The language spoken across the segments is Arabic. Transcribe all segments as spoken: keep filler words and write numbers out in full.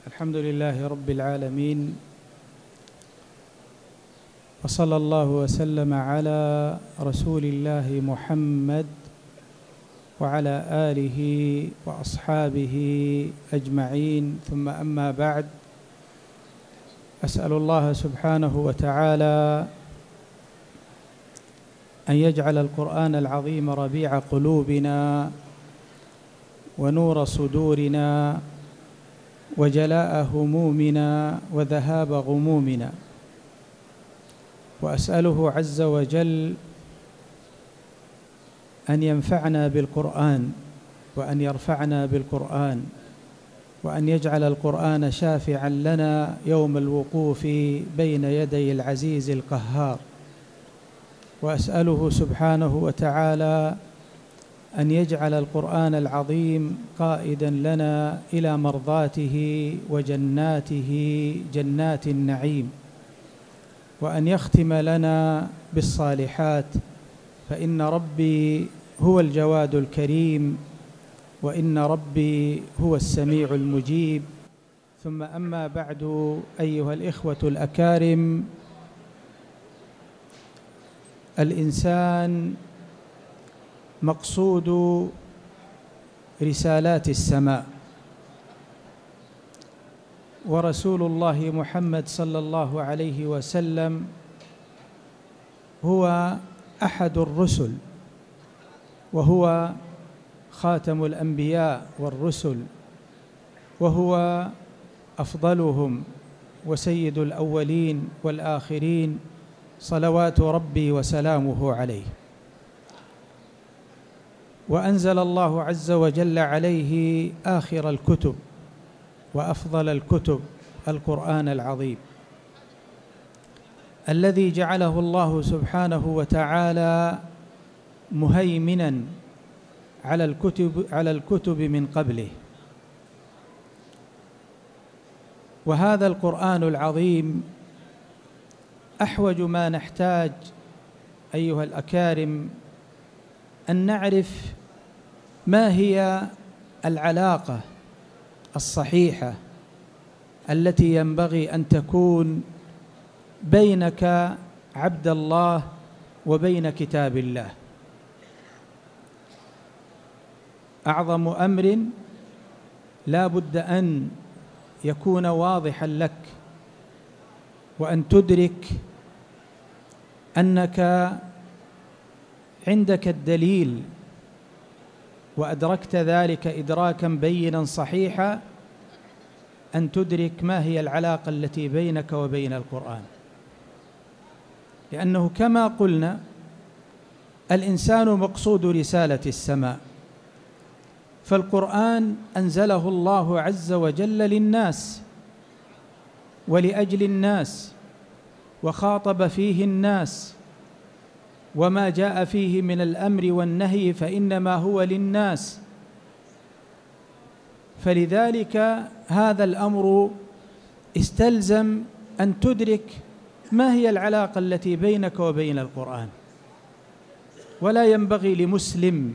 الحمد لله رب العالمين، وصلى الله وسلم على رسول الله محمد وعلى آله وأصحابه أجمعين، ثم أما بعد. أسأل الله سبحانه وتعالى أن يجعل القرآن العظيم ربيع قلوبنا ونور صدورنا وجلاء همومنا وذهاب غمومنا، وأسأله عز وجل أن ينفعنا بالقرآن وأن يرفعنا بالقرآن وأن يجعل القرآن شافعا لنا يوم الوقوف بين يدي العزيز القهار، وأسأله سبحانه وتعالى أن يجعل القرآن العظيم قائدا لنا إلى مرضاته وجناته جنات النعيم، وأن يختم لنا بالصالحات، فإن ربي هو الجواد الكريم، وإن ربي هو السميع المجيب. ثم أما بعد، أيها الإخوة الأكارم، الإنسان مقصود رسالات السماء، ورسول الله محمد صلى الله عليه وسلم هو أحد الرسل، وهو خاتم الأنبياء والرسل، وهو أفضلهم وسيد الأولين والآخرين، صلوات ربي وسلامه عليه. وأنزل الله عز وجل عليه آخر الكتب وأفضل الكتب، القرآن العظيم، الذي جعله الله سبحانه وتعالى مهيمنا على الكتب على الكتب من قبله. وهذا القرآن العظيم أحوج ما نحتاج أيها الأكارم أن نعرف ما هي العلاقة الصحيحة التي ينبغي أن تكون بينك عبد الله وبين كتاب الله. أعظم أمر لا بد أن يكون واضحا لك، وأن تدرك أنك عندك الدليل، وأدركت ذلك إدراكا بينا صحيحا، أن تدرك ما هي العلاقة التي بينك وبين القرآن. لأنه كما قلنا الإنسان مقصود رسالة السماء، فالقرآن أنزله الله عز وجل للناس ولأجل الناس، وخاطب فيه الناس، وما جاء فيه من الأمر والنهي فإنما هو للناس. فلذلك هذا الأمر استلزم أن تدرك ما هي العلاقة التي بينك وبين القرآن. ولا ينبغي لمسلم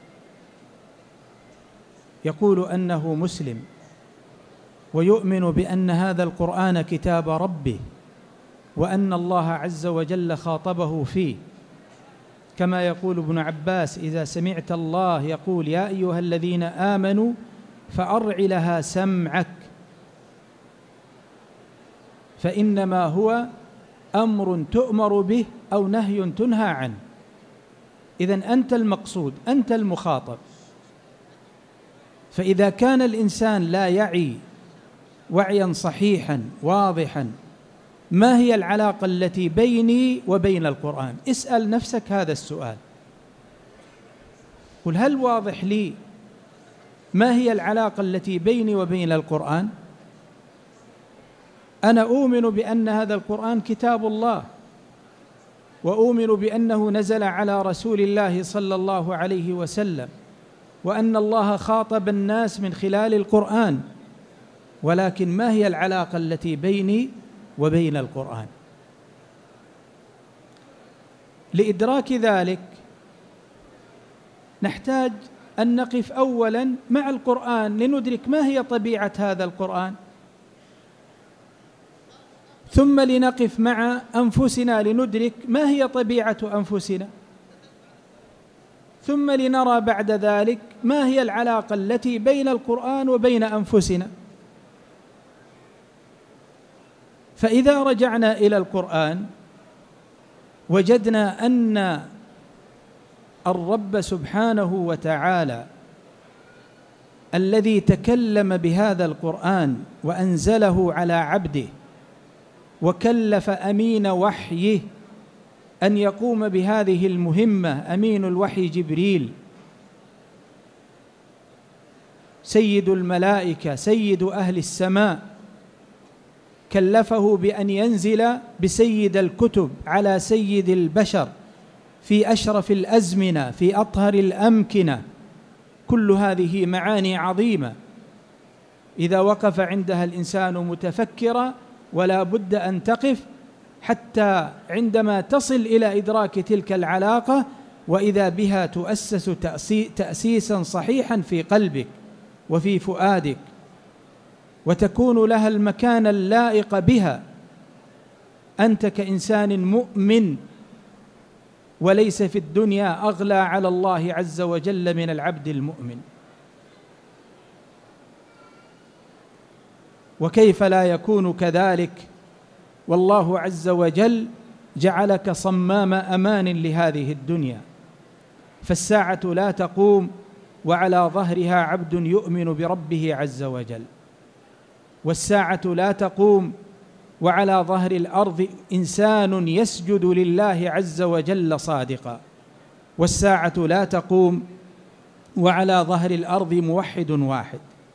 يقول أنه مسلم ويؤمن بأن هذا القرآن كتاب ربه، وأن الله عز وجل خاطبه فيه، كما يقول ابن عباس: إذا سمعت الله يقول يا أيها الذين آمنوا فأرع لها سمعك، فإنما هو أمر تؤمر به أو نهي تنهى عنه. إذن أنت المقصود، أنت المخاطب. فإذا كان الإنسان لا يعي وعيا صحيحا واضحا ما هي العلاقة التي بيني وبين القرآن، اسأل نفسك هذا السؤال، قل: هل واضح لي ما هي العلاقة التي بيني وبين القرآن؟ أنا أؤمن بأن هذا القرآن كتاب الله، وأؤمن بأنه نزل على رسول الله صلى الله عليه وسلم، وأن الله خاطب الناس من خلال القرآن، ولكن ما هي العلاقة التي بيني وبين القرآن؟ لإدراك ذلك نحتاج أن نقف أولاً مع القرآن لندرك ما هي طبيعة هذا القرآن. ثم لنقف مع أنفسنا لندرك ما هي طبيعة أنفسنا، ثم لنرى بعد ذلك ما هي العلاقة التي بين القرآن وبين أنفسنا. فإذا رجعنا إلى القرآن وجدنا أن الرب سبحانه وتعالى الذي تكلم بهذا القرآن وأنزله على عبده وكلف أمين وحيه أن يقوم بهذه المهمة، أمين الوحي جبريل سيد الملائكة سيد أهل السماء، كلفه بأن ينزل بسيد الكتب على سيد البشر في أشرف الأزمنة في أطهر الأمكنة. كل هذه معاني عظيمة إذا وقف عندها الإنسان متفكرا، ولا بد أن تقف حتى عندما تصل إلى إدراك تلك العلاقة وإذا بها تؤسس تأسيسا صحيحا في قلبك وفي فؤادك، وتكون لها المكان اللائق بها. أنت كإنسان مؤمن، وليس في الدنيا أغلى على الله عز وجل من العبد المؤمن. وكيف لا يكون كذلك والله عز وجل جعلك صمام أمان لهذه الدنيا؟ فالساعة لا تقوم وعلى ظهرها عبد يؤمن بربه عز وجل، والساعة لا تقوم وعلى ظهر الأرض إنسان يسجد لله عز وجل صادقا، والساعة لا تقوم وعلى ظهر الأرض موحد واحد.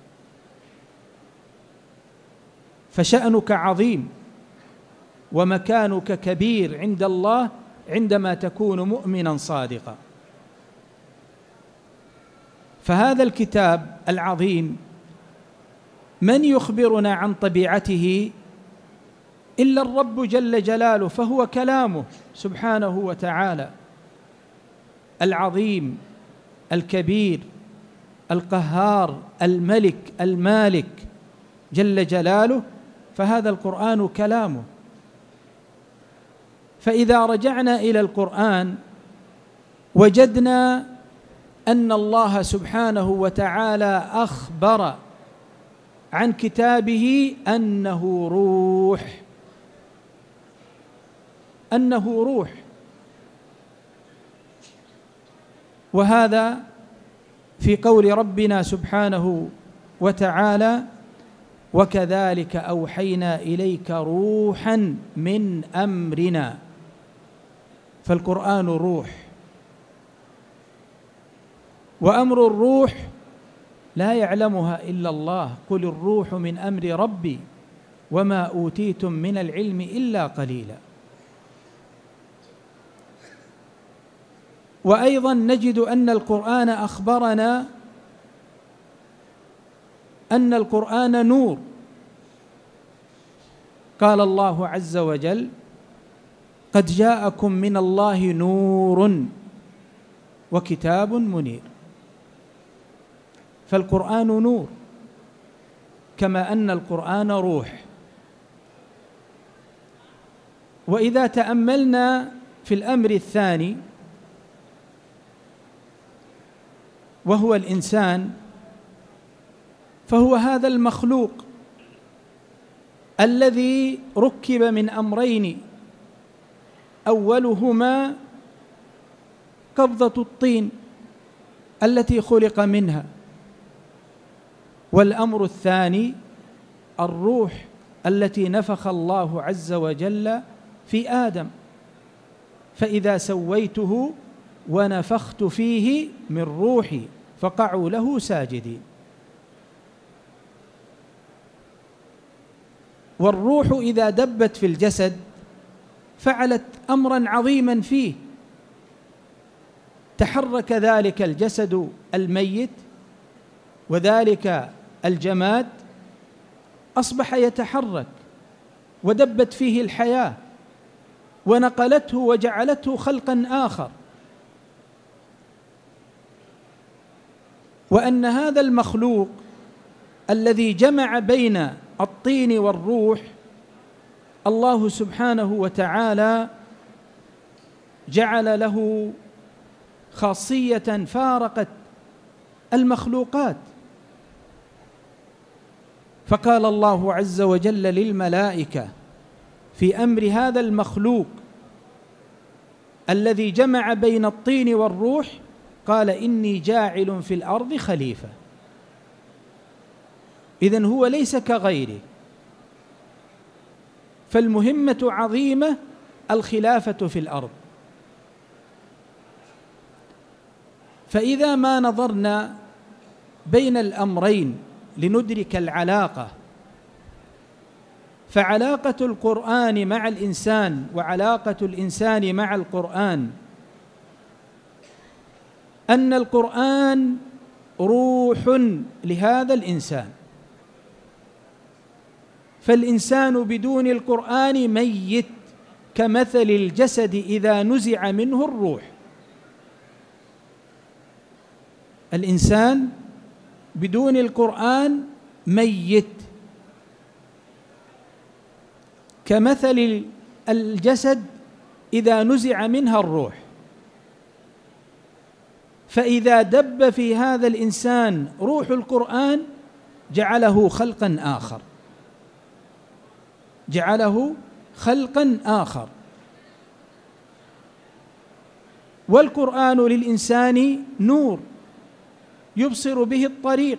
فشأنك عظيم ومكانك كبير عند الله عندما تكون مؤمنا صادقا. فهذا الكتاب العظيم من يخبرنا عن طبيعته إلا الرب جل جلاله، فهو كلامه سبحانه وتعالى العظيم الكبير القهار الملك المالك جل جلاله، فهذا القرآن كلامه. فإذا رجعنا إلى القرآن وجدنا أن الله سبحانه وتعالى أخبر عن كتابه أنه روح، أنه روح، وهذا في قول ربنا سبحانه وتعالى: وكذلك أوحينا إليك روحا من أمرنا. فالقرآن روح، وأمر الروح لا يعلمها إلا الله، قل الروح من أمر ربي وما أوتيتم من العلم إلا قليلا. وأيضا نجد أن القرآن أخبرنا أن القرآن نور، قال الله عز وجل: قد جاءكم من الله نور وكتاب منير. فالقرآن نور كما أن القرآن روح. وإذا تأملنا في الأمر الثاني وهو الإنسان، فهو هذا المخلوق الذي ركب من أمرين، أولهما قبضة الطين التي خلق منها، والأمر الثاني الروح التي نفخ الله عز وجل في آدم، فإذا سويته ونفخت فيه من روحي فقعوا له ساجدين. والروح إذا دبت في الجسد فعلت أمرا عظيما فيه، تحرك ذلك الجسد الميت وذلك الجماد أصبح يتحرك، ودبت فيه الحياة ونقلته وجعلته خلقا آخر. وأن هذا المخلوق الذي جمع بين الطين والروح الله سبحانه وتعالى جعل له خاصية فارقت المخلوقات، فقال الله عز وجل للملائكة في أمر هذا المخلوق الذي جمع بين الطين والروح، قال إني جاعل في الأرض خليفة. إذن هو ليس كغيره، فالمهمة عظيمة، الخلافة في الأرض. فإذا ما نظرنا بين الأمرين لندرك العلاقة، فعلاقة القرآن مع الإنسان وعلاقة الإنسان مع القرآن أن القرآن روح لهذا الإنسان، فالإنسان بدون القرآن ميت، كمثل الجسد إذا نزع منه الروح. الإنسان بدون القرآن ميت، كمثل الجسد إذا نزع منها الروح. فإذا دب في هذا الإنسان روح القرآن جعله خلقا آخر، جعله خلقا آخر. والقرآن للإنسان نور يبصر به الطريق،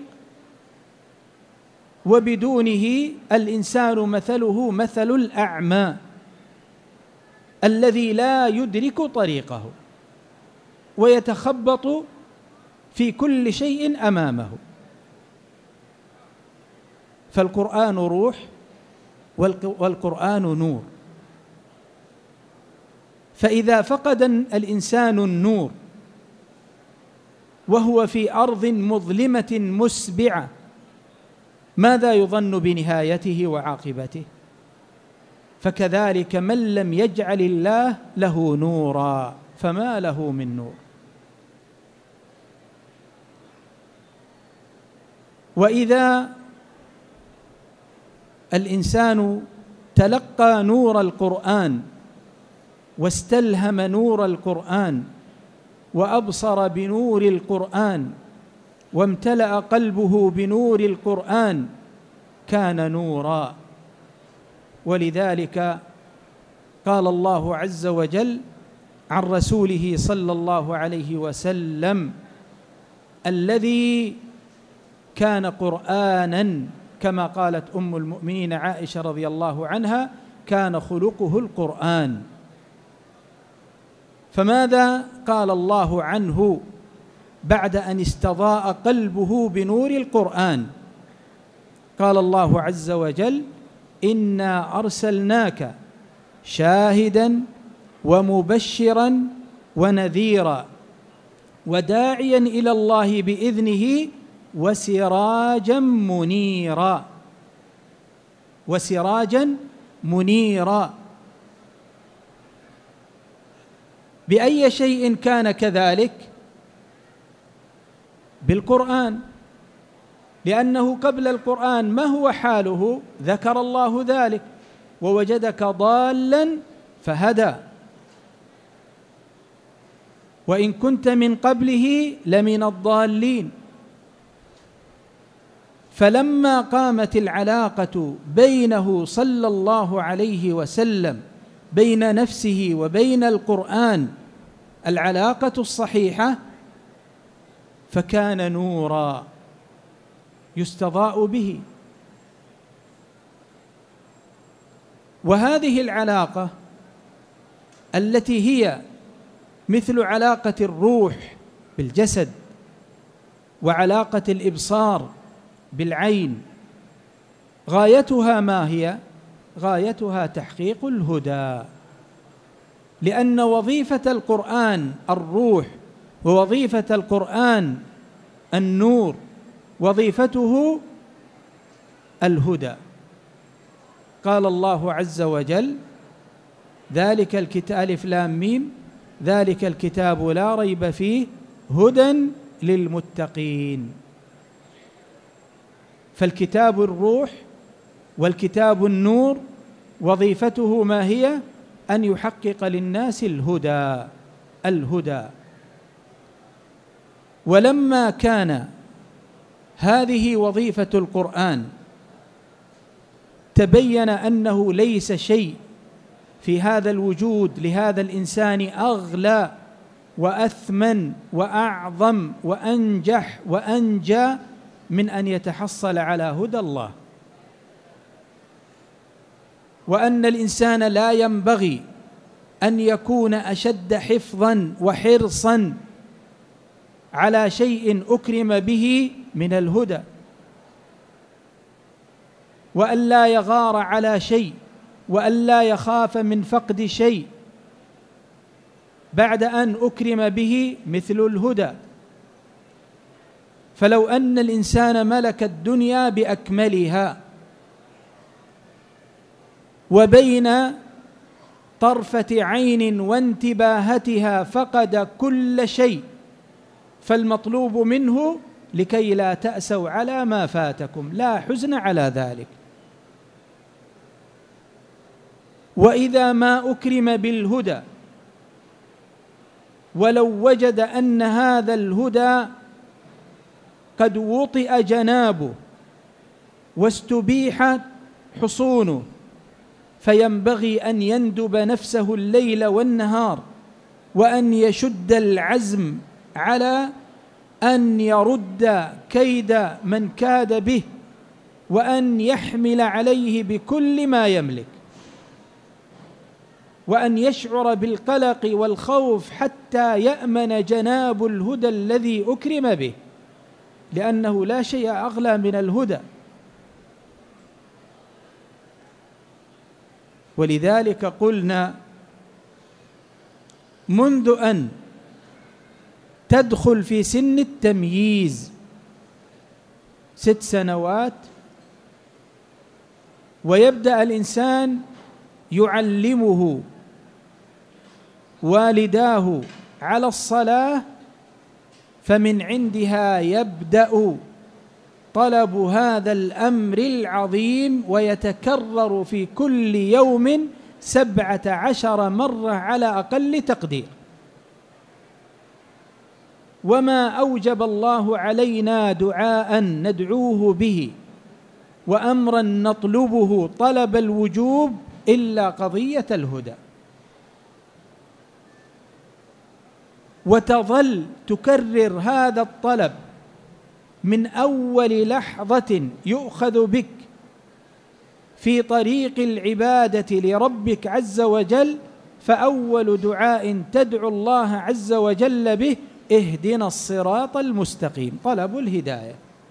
وبدونه الإنسان مثله مثل الأعمى الذي لا يدرك طريقه ويتخبط في كل شيء أمامه. فالقرآن روح والقرآن نور. فإذا فقد الإنسان النور وهو في أرض مظلمة مسبعة، ماذا يظن بنهايته وعاقبته؟ فكذلك من لم يجعل الله له نورا فما له من نور. وإذا الإنسان تلقى نور القرآن واستلهم نور القرآن وأبصر بنور القرآن وامتلأ قلبه بنور القرآن كان نورا. ولذلك قال الله عز وجل عن رسوله صلى الله عليه وسلم: الذي كان قرآنا، كما قالت أم المؤمنين عائشة رضي الله عنها: كان خلقه القرآن. فماذا قال الله عنه بعد أن استضاء قلبه بنور القرآن؟ قال الله عز وجل: إنا أرسلناك شاهدا ومبشرا ونذيرا وداعيا إلى الله بإذنه وسراجا منيرا. وسراجا منيرا. بأي شيء كان كذلك؟ بالقرآن، لأنه قبل القرآن ما هو حاله؟ ذكر الله ذلك: ووجدك ضالا فهدى وإن كنت من قبله لمن الضالين. فلما قامت العلاقة بينه صلى الله عليه وسلم بين نفسه وبين القرآن العلاقة الصحيحة، فكان نورا يستضاء به. وهذه العلاقة التي هي مثل علاقة الروح بالجسد وعلاقة الإبصار بالعين، غايتها ما هي؟ غايتها تحقيق الهدى، لأن وظيفة القرآن الروح ووظيفة القرآن النور، وظيفته الهدى. قال الله عز وجل: ذلك الكتاب ألف لام ميم ذلك الكتاب لا ريب فيه هدى للمتقين. فالكتاب الروح والكتاب النور وظيفته ما هي؟ أن يحقق للناس الهدى الهدى. ولما كان هذه وظيفة القرآن تبين أنه ليس شيء في هذا الوجود لهذا الإنسان أغلى وأثمن وأعظم وأنجح وأنجى من أن يتحصل على هدى الله، وأن الإنسان لا ينبغي أن يكون أشد حفظاً وحرصاً على شيء أكرم به من الهدى، وأن لا يغار على شيء، وأن لا يخاف من فقد شيء بعد أن أكرم به مثل الهدى. فلو أن الإنسان ملك الدنيا بأكملها وبين طرفة عين وانتباهتها فقد كل شيء، فالمطلوب منه لكي لا تأسوا على ما فاتكم، لا حزن على ذلك. وإذا ما أكرم بالهدى ولو وجد أن هذا الهدى قد وطئ جنابه واستبيح حصونه، فينبغي أن يندب نفسه الليل والنهار وأن يشد العزم على أن يرد كيد من كاد به، وأن يحمل عليه بكل ما يملك، وأن يشعر بالقلق والخوف حتى يأمن جناب الهدى الذي أكرم به، لأنه لا شيء أغلى من الهدى. ولذلك قلنا منذ أن تدخل في سن التمييز ست سنوات ويبدأ الإنسان يعلمه والداه على الصلاة، فمن عندها يبدأ طلب هذا الأمر العظيم، ويتكرر في كل يوم سبعة عشر مرة على أقل تقدير. وما أوجب الله علينا دعاء ندعوه به وأمرا نطلبه طلب الوجوب إلا قضية الهدى. وتظل تكرر هذا الطلب من أول لحظة يؤخذ بك في طريق العبادة لربك عز وجل، فأول دعاء تدعو الله عز وجل به اهدنا الصراط المستقيم، طلب الهداية.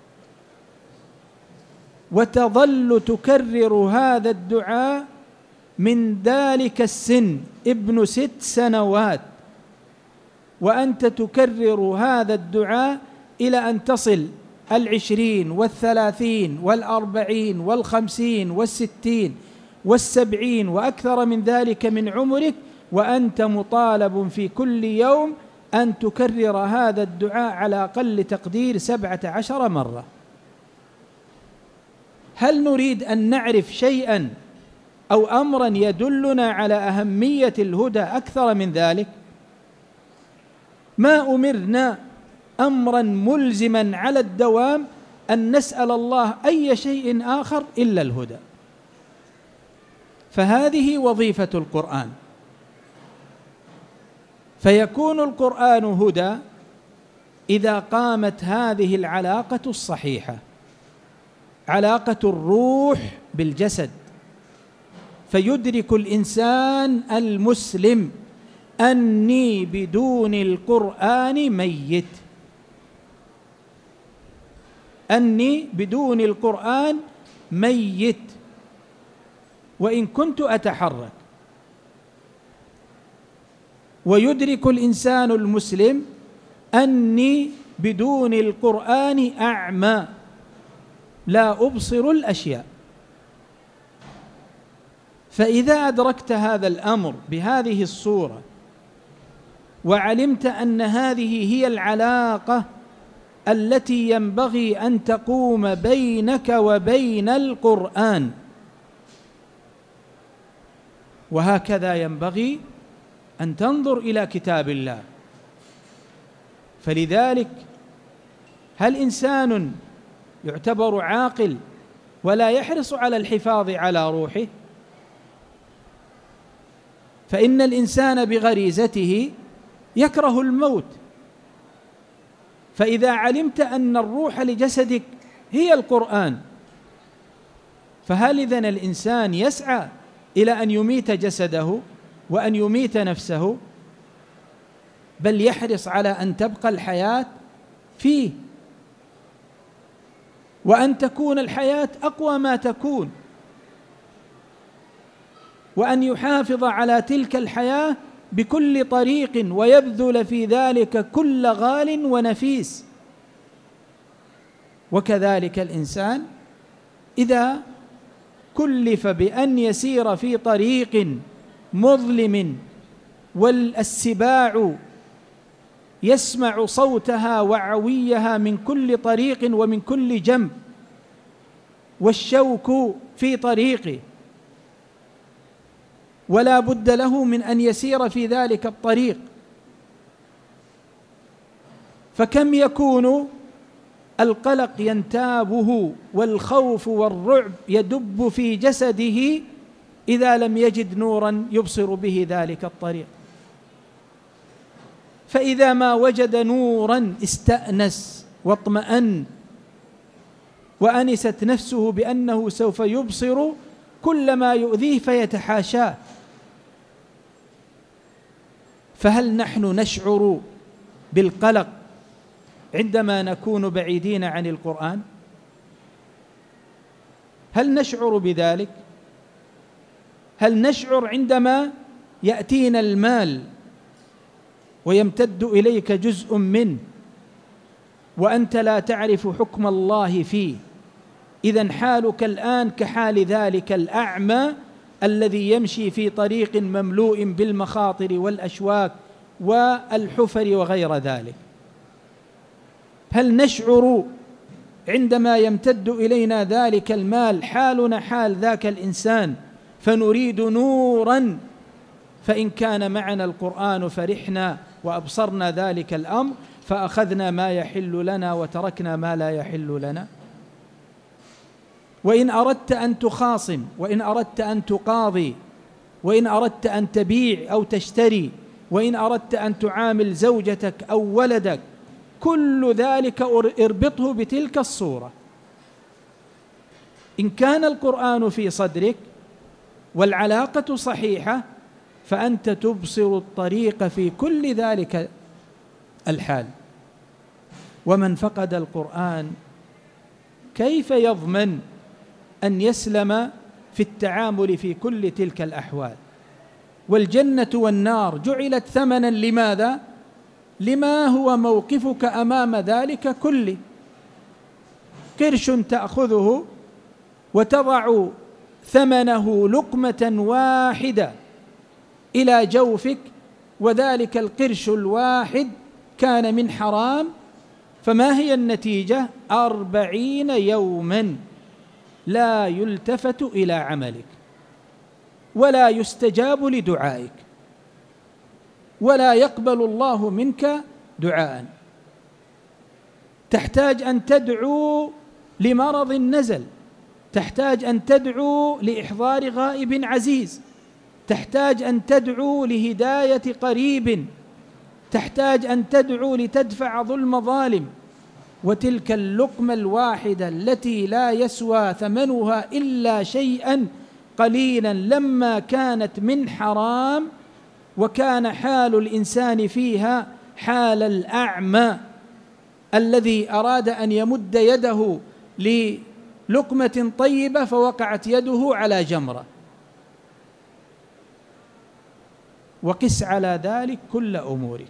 وتظل تكرر هذا الدعاء من ذلك السن ابن ست سنوات، وأنت تكرر هذا الدعاء إلى أن تصل العشرين والثلاثين والأربعين والخمسين والستين والسبعين وأكثر من ذلك من عمرك، وأنت مطالب في كل يوم أن تكرر هذا الدعاء على أقل تقدير سبعة عشر مرة. هل نريد أن نعرف شيئا أو أمرا يدلنا على أهمية الهدى أكثر من ذلك؟ ما أمرنا أمرا ملزما على الدوام أن نسأل الله أي شيء آخر إلا الهدى. فهذه وظيفة القرآن. فيكون القرآن هدى إذا قامت هذه العلاقة الصحيحة، علاقة الروح بالجسد، فيدرك الإنسان المسلم أني بدون القرآن ميت، أني بدون القرآن ميت وإن كنت أتحرك. ويدرك الإنسان المسلم أني بدون القرآن أعمى لا أبصر الأشياء. فإذا أدركت هذا الأمر بهذه الصورة وعلمت أن هذه هي العلاقة التي ينبغي أن تقوم بينك وبين القرآن، وهكذا ينبغي أن تنظر إلى كتاب الله. فلذلك هل إنسان يعتبر عاقل ولا يحرص على الحفاظ على روحه؟ فإن الإنسان بغريزته يكره الموت، فإذا علمت أن الروح لجسدك هي القرآن، فهل إذن الإنسان يسعى إلى أن يميت جسده وأن يميت نفسه؟ بل يحرص على أن تبقى الحياة فيه، وأن تكون الحياة أقوى ما تكون، وأن يحافظ على تلك الحياة بكل طريق ويبذل في ذلك كل غال ونفيس. وكذلك الإنسان إذا كلف بأن يسير في طريق مظلم والسباع يسمع صوتها وعويها من كل طريق ومن كل جنب، والشوك في طريقه، ولا بد له من أن يسير في ذلك الطريق، فكم يكون القلق ينتابه والخوف والرعب يدب في جسده إذا لم يجد نورا يبصر به ذلك الطريق. فإذا ما وجد نورا استأنس واطمأن، وأنست نفسه بأنه سوف يبصر كل ما يؤذيه فيتحاشاه. فهل نحن نشعر بالقلق عندما نكون بعيدين عن القرآن؟ هل نشعر بذلك؟ هل نشعر عندما يأتينا المال ويمتد إليك جزء منه وأنت لا تعرف حكم الله فيه؟ إذن حالك الآن كحال ذلك الأعمى الذي يمشي في طريق مملوء بالمخاطر والأشواك والحفر وغير ذلك. هل نشعر عندما يمتد إلينا ذلك المال حالنا حال ذاك الإنسان فنريد نورا؟ فإن كان معنا القرآن فرحنا وأبصرنا ذلك الأمر فأخذنا ما يحل لنا وتركنا ما لا يحل لنا. وإن أردت أن تخاصم، وإن أردت أن تقاضي، وإن أردت أن تبيع أو تشتري، وإن أردت أن تعامل زوجتك أو ولدك، كل ذلك اربطه بتلك الصورة. إن كان القرآن في صدرك والعلاقة صحيحة فأنت تبصر الطريق في كل ذلك الحال. ومن فقد القرآن كيف يضمن أن يسلم في التعامل في كل تلك الأحوال؟ والجنة والنار جعلت ثمنا لماذا؟ لما هو موقفك أمام ذلك كله. قرش تأخذه وتضع ثمنه لقمة واحدة إلى جوفك، وذلك القرش الواحد كان من حرام، فما هي النتيجة؟ أربعين يوما لا يلتفت إلى عملك، ولا يستجاب لدعائك، ولا يقبل الله منك دعاء. تحتاج أن تدعو لمرض نزل، تحتاج أن تدعو لإحضار غائب عزيز، تحتاج أن تدعو لهداية قريب، تحتاج أن تدعو لتدفع ظلم ظالم. وتلك اللقمة الواحدة التي لا يسوى ثمنها إلا شيئا قليلا لما كانت من حرام، وكان حال الإنسان فيها حال الأعمى الذي أراد أن يمد يده للقمة طيبة فوقعت يده على جمرة. وقس على ذلك كل أمورك.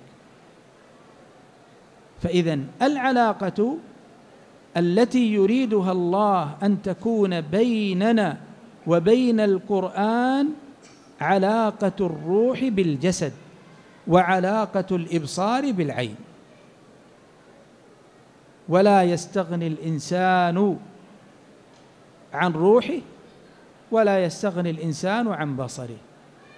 فإذن العلاقة التي يريدها الله أن تكون بيننا وبين القرآن علاقة الروح بالجسد، وعلاقة الإبصار بالعين. ولا يستغني الإنسان عن روحه، ولا يستغني الإنسان عن بصره.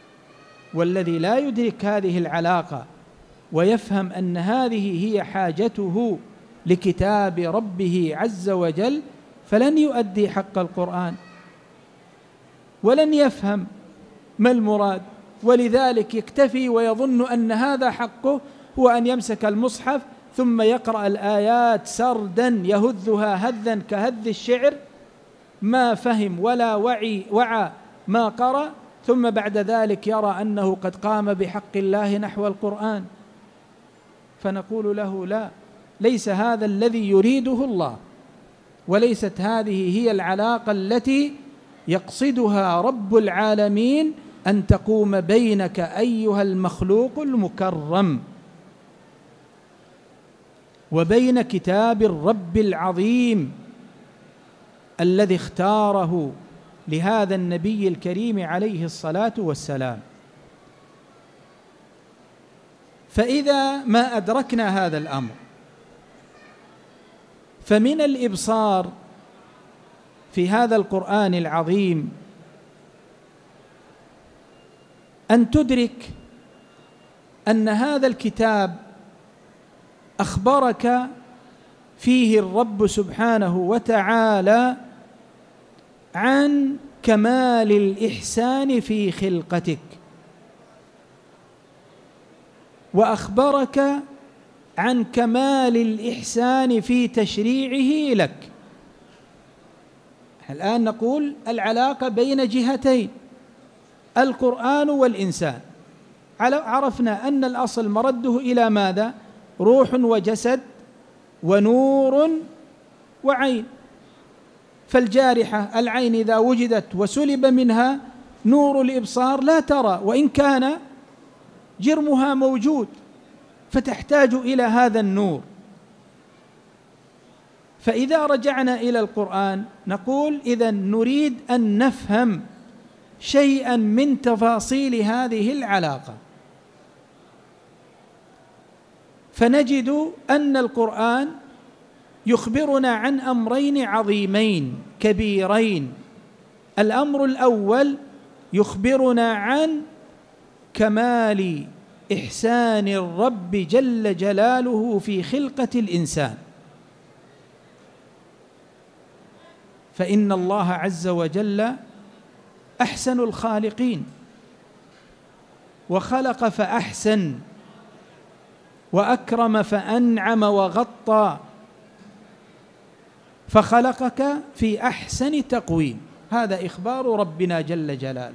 والذي لا يدرك هذه العلاقة ويفهم أن هذه هي حاجته لكتاب ربه عز وجل فلن يؤدي حق القرآن ولن يفهم ما المراد، ولذلك يكتفي ويظن أن هذا حقه هو أن يمسك المصحف ثم يقرأ الآيات سردا يهذها هذا كهذ الشعر، ما فهم ولا وعي وعى ما قرأ، ثم بعد ذلك يرى أنه قد قام بحق الله نحو القرآن. فنقول له لا، ليس هذا الذي يريده الله، وليست هذه هي العلاقة التي يقصدها رب العالمين أن تقوم بينك أيها المخلوق المكرم وبين كتاب الرب العظيم الذي اختاره لهذا النبي الكريم عليه الصلاة والسلام. فإذا ما أدركنا هذا الأمر فمن الإبصار في هذا القرآن العظيم أن تدرك أن هذا الكتاب أخبرك فيه الرب سبحانه وتعالى عن كمال الإحسان في خلقتك، وأخبرك عن كمال الإحسان في تشريعه لك. الآن نقول العلاقة بين جهتين، القرآن والإنسان. عرفنا أن الأصل مرده إلى ماذا؟ روح وجسد ونور وعين. فالجارحة العين إذا وجدت وسلب منها نور الإبصار لا ترى، وإن كان جرمها موجود، فتحتاج إلى هذا النور. فإذا رجعنا إلى القرآن نقول إذن نريد أن نفهم شيئا من تفاصيل هذه العلاقة، فنجد أن القرآن يخبرنا عن أمرين عظيمين كبيرين. الأمر الأول يخبرنا عن كمال إحسان الرب جل جلاله في خلقة الإنسان، فإن الله عز وجل أحسن الخالقين، وخلق فأحسن، وأكرم فأنعم وغطى، فخلقك في أحسن تقويم. هذا إخبار ربنا جل جلاله.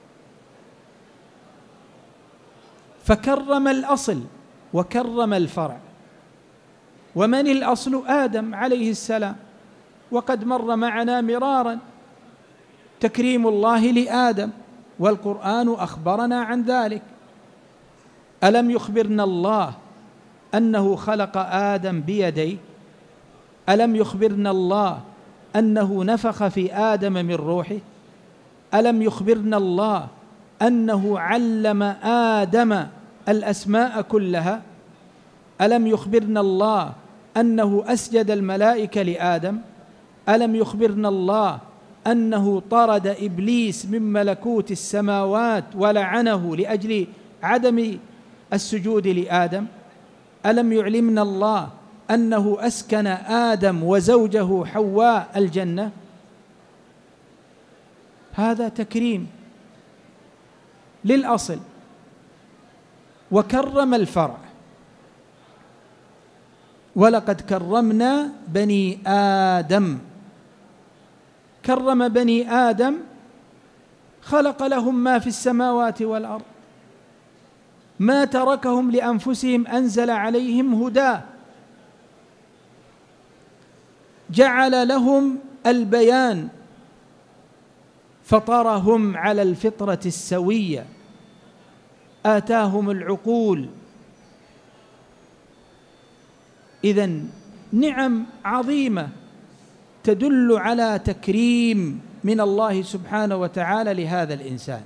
فكرم الأصل وكرم الفرع. ومن الأصل؟ آدم عليه السلام، وقد مر معنا مرارا تكريم الله لآدم، والقرآن أخبرنا عن ذلك. ألم يخبرنا الله أنه خلق آدم بيديه؟ ألم يخبرنا الله أنه نفخ في آدم من روحه؟ ألم يخبرنا الله أنه علم آدم الأسماء كلها؟ ألم يخبرنا الله أنه أسجد الملائكة لآدم؟ ألم يخبرنا الله أنه طرد إبليس من ملكوت السماوات ولعنه لأجل عدم السجود لآدم؟ ألم يعلمنا الله أنه أسكن آدم وزوجه حواء الجنة؟ هذا تكريم للأصل، وكرم الفرع. ولقد كرمنا بني آدم. كرم بني آدم، خلق لهم ما في السماوات والأرض، ما تركهم لأنفسهم، أنزل عليهم هداه، جعل لهم البيان، فطرهم على الفطرة السوية، آتاهم العقول. إذن نعم عظيمة تدل على تكريم من الله سبحانه وتعالى لهذا الإنسان.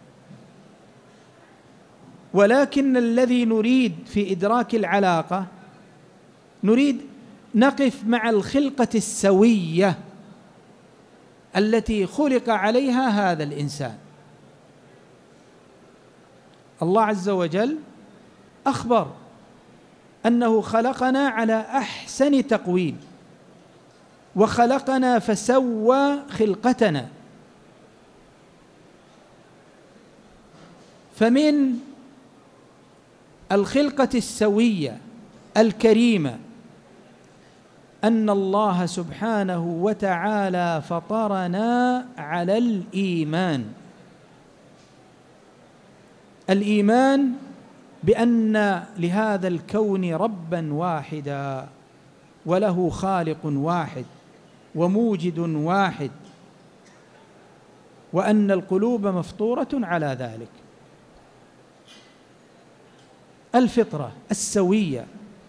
ولكن الذي نريد في إدراك العلاقة، نريد نقف مع الخلقة السوية التي خلق عليها هذا الإنسان. الله عز وجل أخبر أنه خلقنا على أحسن تقويم، وخلقنا فسوى خلقتنا. فمن الخلقة السوية الكريمة أن الله سبحانه وتعالى فطرنا على الإيمان، الإيمان بأن لهذا الكون ربا واحدا وله خالق واحد وموجد واحد، وأن القلوب مفطورة على ذلك. الفطرة السوية: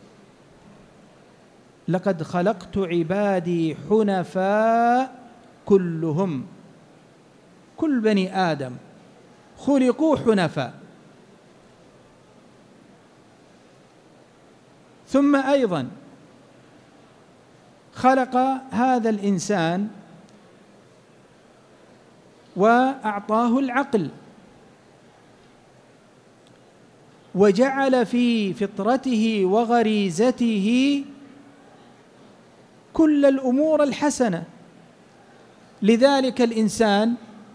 لقد خلقت عبادي حنفاء كلهم، كل بني آدم خلقوا حنفاء. ثم أيضا خلق هذا الإنسان وأعطاه العقل، وجعل في فطرته وغريزته كل الأمور الحسنة. لذلك الإنسان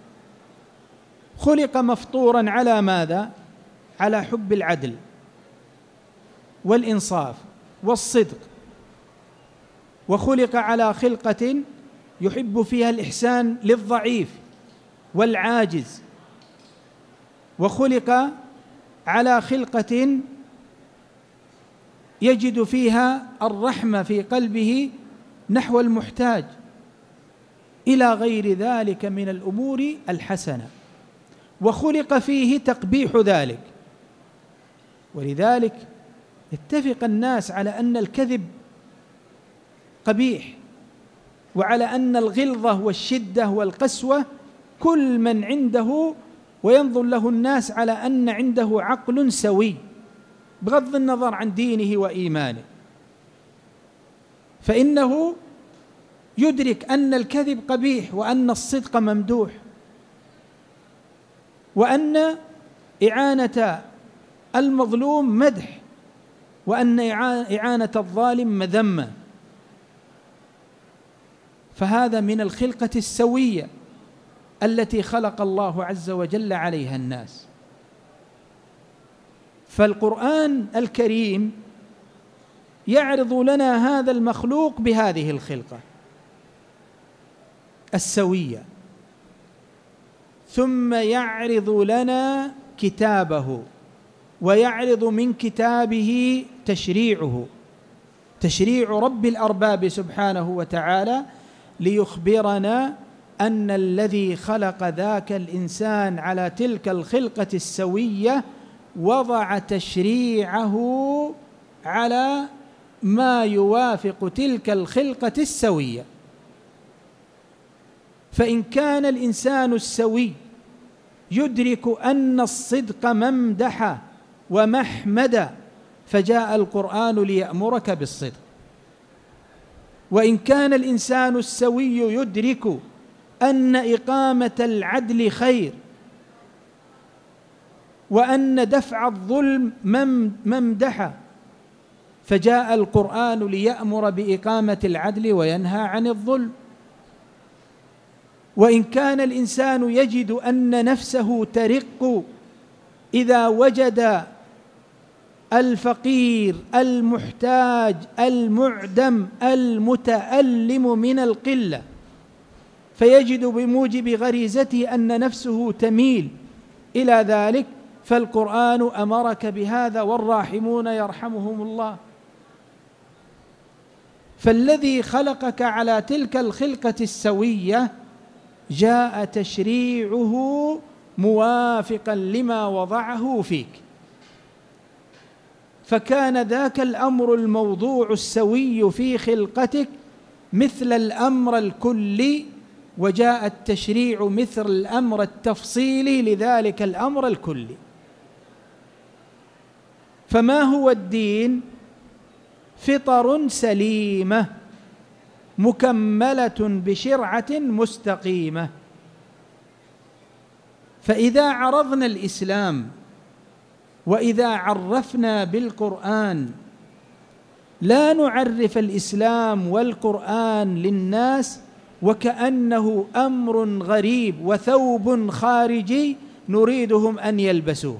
خلق مفطورا على ماذا؟ على حب العدل والإنصاف والصدق، وخلق على خلقة يحب فيها الإحسان للضعيف والعاجز، وخلق على خلقة يجد فيها الرحمة في قلبه نحو المحتاج، إلى غير ذلك من الأمور الحسنة، وخلق فيه تقبيح ذلك. ولذلك اتفق الناس على أن الكذب قبيح، وعلى أن الغلظة والشدة والقسوة كل من عنده وينظر له الناس على أن عنده عقل سوي بغض النظر عن دينه وإيمانه، فإنه يدرك أن الكذب قبيح، وأن الصدق ممدوح، وأن إعانة المظلوم مدح، وأن إعانة الظالم مذمة. فهذا من الخلقة السوية التي خلق الله عز وجل عليها الناس. فالقرآن الكريم يعرض لنا هذا المخلوق بهذه الخلقة السوية، ثم يعرض لنا كتابه، ويعرض من كتابه تشريعه، تشريع رب الأرباب سبحانه وتعالى، ليخبرنا أن الذي خلق ذاك الإنسان على تلك الخلقة السوية وضع تشريعه على ما يوافق تلك الخلقة السوية. فإن كان الإنسان السوي يدرك أن الصدق ممدحة ومحمدة، فجاء القرآن ليأمرك بالصدق. وإن كان الإنسان السوي يدرك أن إقامة العدل خير، وأن دفع الظلم ممدحة، فجاء القرآن ليأمر بإقامة العدل وينهى عن الظلم. وإن كان الإنسان يجد أن نفسه ترق إذا وجد الفقير المحتاج المعدم المتألم من القلة، فيجد بموجب غريزته أن نفسه تميل إلى ذلك، فالقرآن أمرك بهذا، والراحمون يرحمهم الله. فالذي خلقك على تلك الخلقة السوية جاء تشريعه موافقا لما وضعه فيك، فكان ذاك الأمر الموضوع السوي في خلقتك مثل الأمر الكلي، وجاء التشريع مثل الأمر التفصيلي لذلك الأمر الكلي. فما هو الدين؟ فطر سليمة مكملة بشرعة مستقيمة. فإذا عرضنا الإسلام وإذا عرفنا بالقرآن لا نعرف الإسلام والقرآن للناس وكأنه أمر غريب وثوب خارجي نريدهم أن يلبسوه،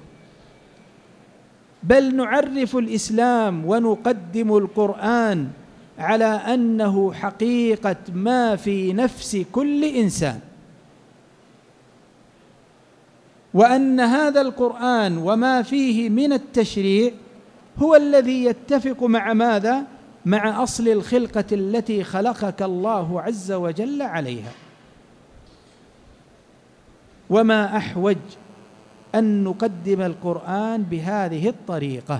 بل نعرف الإسلام ونقدم القرآن على أنه حقيقة ما في نفس كل إنسان، وأن هذا القرآن وما فيه من التشريع هو الذي يتفق مع ماذا؟ مع أصل الخلقة التي خلقك الله عز وجل عليها. وما أحوج أن نقدم القرآن بهذه الطريقة،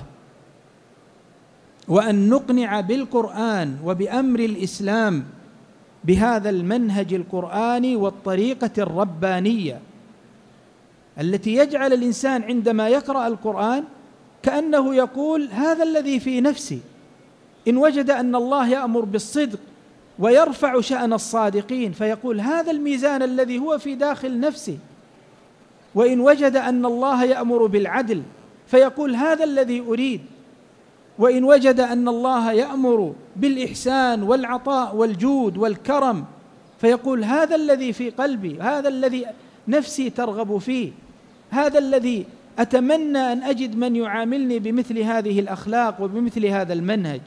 وأن نقنع بالقرآن وبأمر الإسلام بهذا المنهج القرآني والطريقة الربانية التي يجعل الإنسان عندما يقرأ القرآن كأنه يقول هذا الذي في نفسي. إن وجد أن الله يأمر بالصدق ويرفع شأن الصادقين فيقول هذا الميزان الذي هو في داخل نفسي، وإن وجد أن الله يأمر بالعدل فيقول هذا الذي أريد، وإن وجد أن الله يأمر بالإحسان والعطاء والجود والكرم فيقول هذا الذي في قلبي، هذا الذي نفسي ترغب فيه، هذا الذي أتمنى أن أجد من يعاملني بمثل هذه الأخلاق وبمثل هذا المنهج.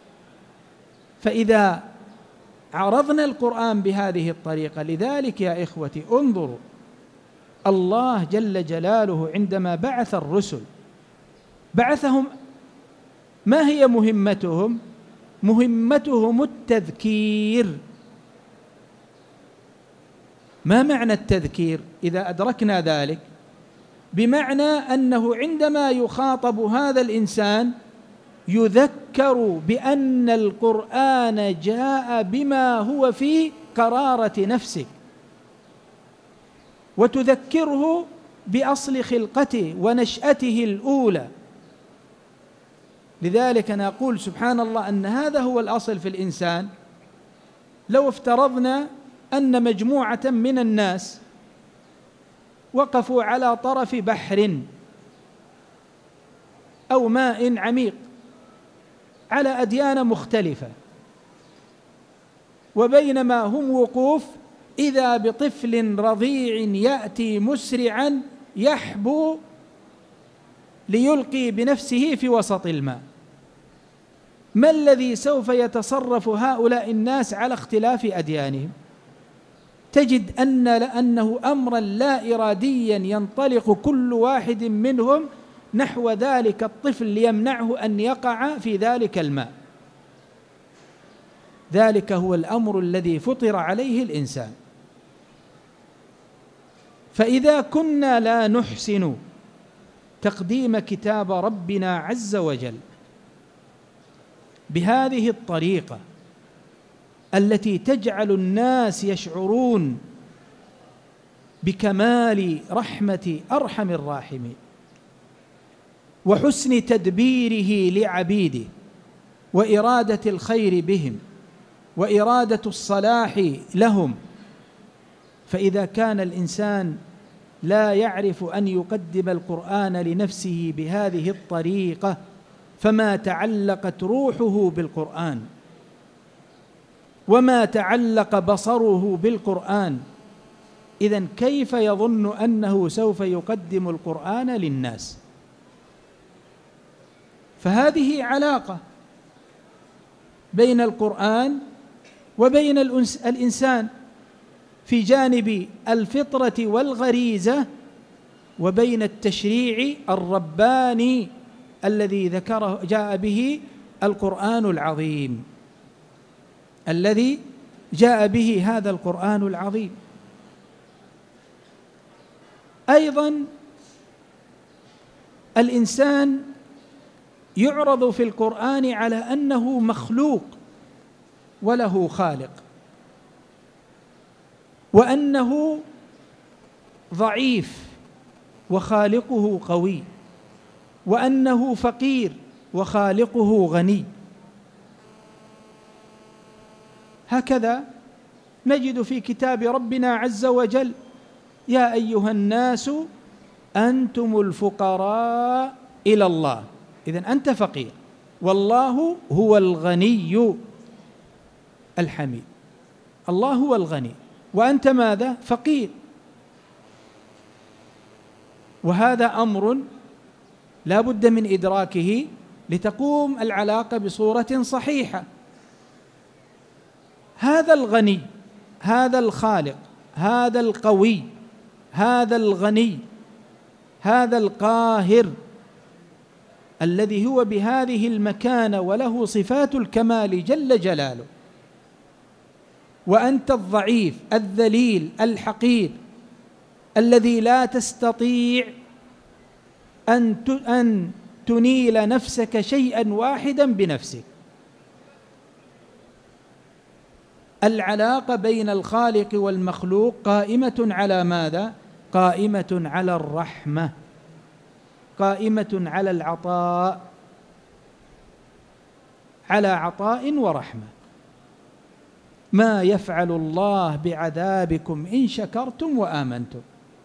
فإذا عرضنا القرآن بهذه الطريقة، لذلك يا إخوتي انظروا الله جل جلاله عندما بعث الرسل بعثهم، ما هي مهمتهم؟ مهمتهم التذكير. ما معنى التذكير إذا أدركنا ذلك؟ بمعنى أنه عندما يخاطب هذا الإنسان يذكر بأن القرآن جاء بما هو في قرارة نفسه، وتذكره بأصل خلقته ونشأته الأولى. لذلك نقول سبحان الله أن هذا هو الأصل في الإنسان. لو افترضنا أن مجموعة من الناس وقفوا على طرف بحر أو ماء عميق على أديان مختلفة، وبينما هم وقوف إذا بطفل رضيع يأتي مسرعا يحبو ليلقي بنفسه في وسط الماء، ما الذي سوف يتصرف هؤلاء الناس على اختلاف أديانهم؟ تجد أن لأنه أمرا لا إراديا ينطلق كل واحد منهم نحو ذلك الطفل ليمنعه أن يقع في ذلك الماء. ذلك هو الأمر الذي فطر عليه الإنسان. فإذا كنا لا نحسن تقديم كتاب ربنا عز وجل بهذه الطريقة التي تجعل الناس يشعرون بكمال رحمة أرحم الراحمين وحسن تدبيره لعبيده وإرادة الخير بهم وإرادة الصلاح لهم، فإذا كان الإنسان لا يعرف أن يقدم القرآن لنفسه بهذه الطريقة فما تعلقت روحه بالقرآن وما تعلق بصره بالقرآن، إذن كيف يظن أنه سوف يقدم القرآن للناس؟ فهذه علاقة بين القرآن وبين الإنسان في جانب الفطرة والغريزة، وبين التشريع الرباني الذي ذكره جاء به القرآن العظيم الذي جاء به هذا القرآن العظيم. أيضا الإنسان يعرض في القرآن على أنه مخلوق وله خالق، وأنه ضعيف وخالقه قوي، وأنه فقير وخالقه غني. هكذا نجد في كتاب ربنا عز وجل: يا أيها الناس أنتم الفقراء إلى الله. إذن أنت فقير، والله هو الغني الحميد. الله هو الغني وأنت ماذا؟ فقير. وهذا أمر لا بد من إدراكه لتقوم العلاقة بصورة صحيحة. هذا الغني، هذا الخالق، هذا القوي، هذا الغني، هذا القاهر الذي هو بهذه المكانة وله صفات الكمال جل جلاله، وأنت الضعيف الذليل الحقير الذي لا تستطيع أن أن تنيل نفسك شيئا واحدا بنفسك. العلاقة بين الخالق والمخلوق قائمة على ماذا؟ قائمة على الرحمة، قائمة على العطاء، على عطاء ورحمة. ما يفعل الله بعذابكم إن شكرتم وآمنتم.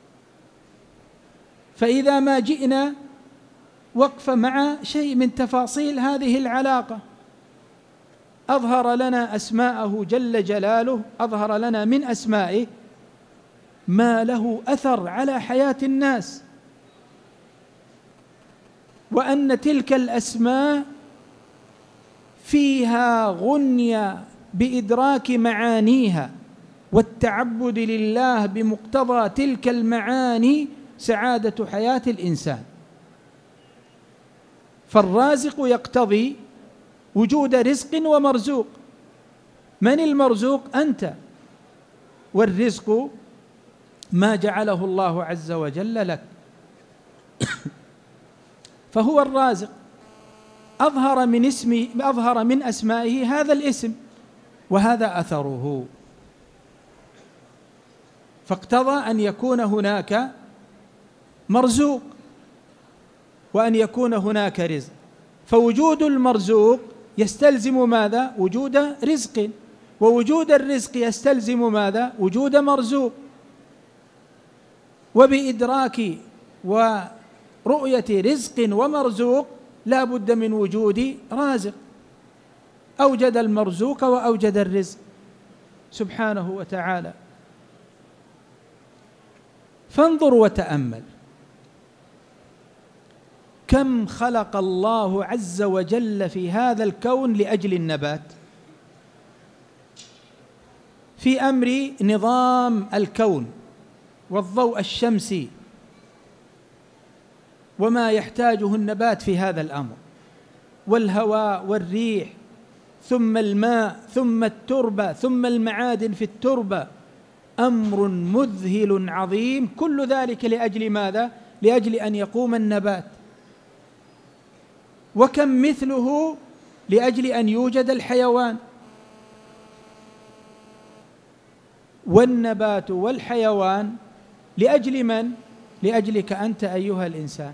فإذا ما جئنا وقف مع شيء من تفاصيل هذه العلاقة، أظهر لنا أسماءه جل جلاله، أظهر لنا من أسمائه ما له أثر على حياة الناس، وأن تلك الأسماء فيها غنية بإدراك معانيها والتعبد لله بمقتضى تلك المعاني سعادة حياة الإنسان. فالرازق يقتضي وجود رزق ومرزوق. من المرزوق؟ أنت. والرزق ما جعله الله عز وجل لك. فهو الرازق، أظهر من اسمه، أظهر من أسمائه هذا الاسم، وهذا أثره، فاقتضى أن يكون هناك مرزوق وأن يكون هناك رزق. فوجود المرزوق يستلزم ماذا؟ وجود رزق، ووجود الرزق يستلزم ماذا؟ وجود مرزوق. وبإدراك ورؤية رزق ومرزوق لا بد من وجود رازق. أوجد المرزوق وأوجد الرزق سبحانه وتعالى. فانظر وتأمل كم خلق الله عز وجل في هذا الكون لأجل النبات، في أمر نظام الكون والضوء الشمسي وما يحتاجه النبات في هذا الأمر، والهواء والريح، ثم الماء، ثم التربة، ثم المعادن في التربة. أمر مذهل عظيم، كل ذلك لأجل ماذا؟ لأجل أن يقوم النبات. وكم مثله لأجل أن يوجد الحيوان. والنبات والحيوان لأجل من؟ لأجلك أنت أيها الإنسان.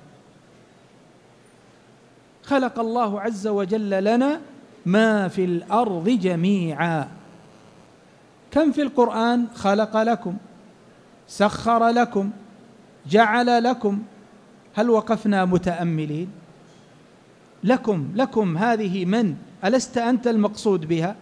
خلق الله عز وجل لنا ما في الأرض جميعا. كم في القرآن؟ خلق لكم، سخر لكم، جعل لكم. هل وقفنا متأملين؟ لكم لكم هذه من؟ ألست أنت المقصود بها؟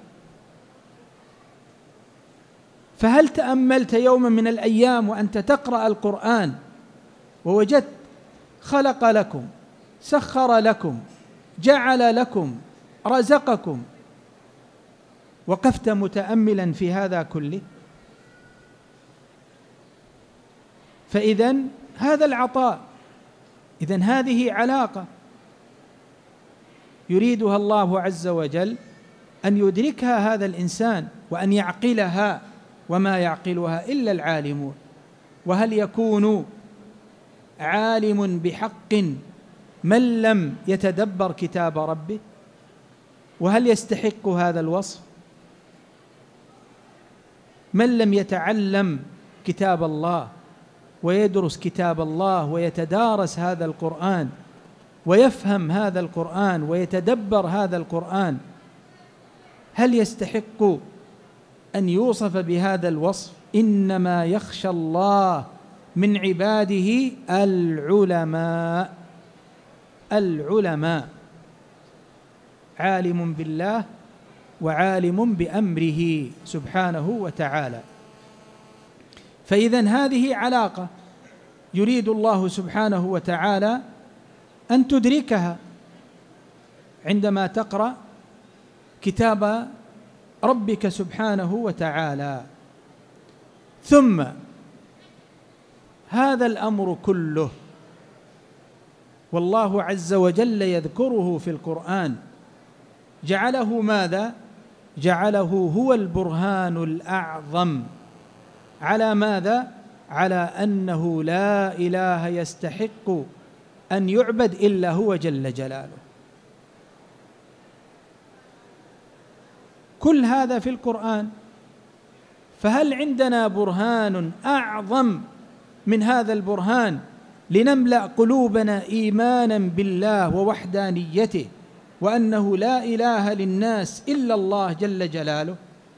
فهل تأملت يوما من الأيام وأنت تقرأ القرآن ووجدت خلق لكم، سخر لكم، جعل لكم، رزقكم، وقفت متأملا في هذا كله؟ فإذن هذا العطاء، إذن هذه علاقة يريدها الله عز وجل أن يدركها هذا الإنسان وأن يعقلها، وما يعقلها إلا العالمون. وهل يكون عالم بحق من لم يتدبر كتاب ربه؟ وهل يستحق هذا الوصف؟ من لم يتعلم كتاب الله ويدرس كتاب الله ويتدارس هذا القرآن ويفهم هذا القرآن ويتدبر هذا القرآن، هل يستحق أن يوصف بهذا الوصف؟ إنما يخشى الله من عباده العلماء. العلماء، عالم بالله وعالم بأمره سبحانه وتعالى. فإذن هذه علاقة يريد الله سبحانه وتعالى أن تدركها عندما تقرأ كتاب ربك سبحانه وتعالى. ثم هذا الأمر كله والله عز وجل يذكره في القرآن جعله ماذا؟ جعله هو البرهان الأعظم على ماذا؟ على أنه لا إله يستحق أن يعبد إلا هو جل جلاله. كل هذا في القرآن، فهل عندنا برهان أعظم من هذا البرهان لنملأ قلوبنا إيمانا بالله ووحدانيته وأنه لا إله للناس إلا الله جل جلاله،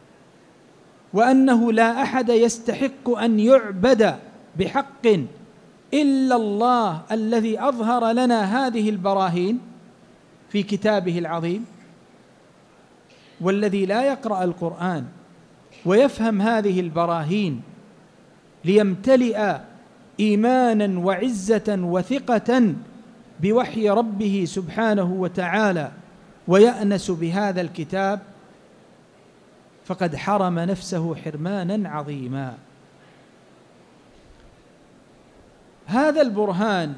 وأنه لا أحد يستحق أن يعبد بحق إلا الله الذي أظهر لنا هذه البراهين في كتابه العظيم؟ والذي لا يقرأ القرآن ويفهم هذه البراهين ليمتلئ إيمانا وعزة وثقة بوحي ربه سبحانه وتعالى ويأنس بهذا الكتاب فقد حرم نفسه حرمانا عظيما. هذا البرهان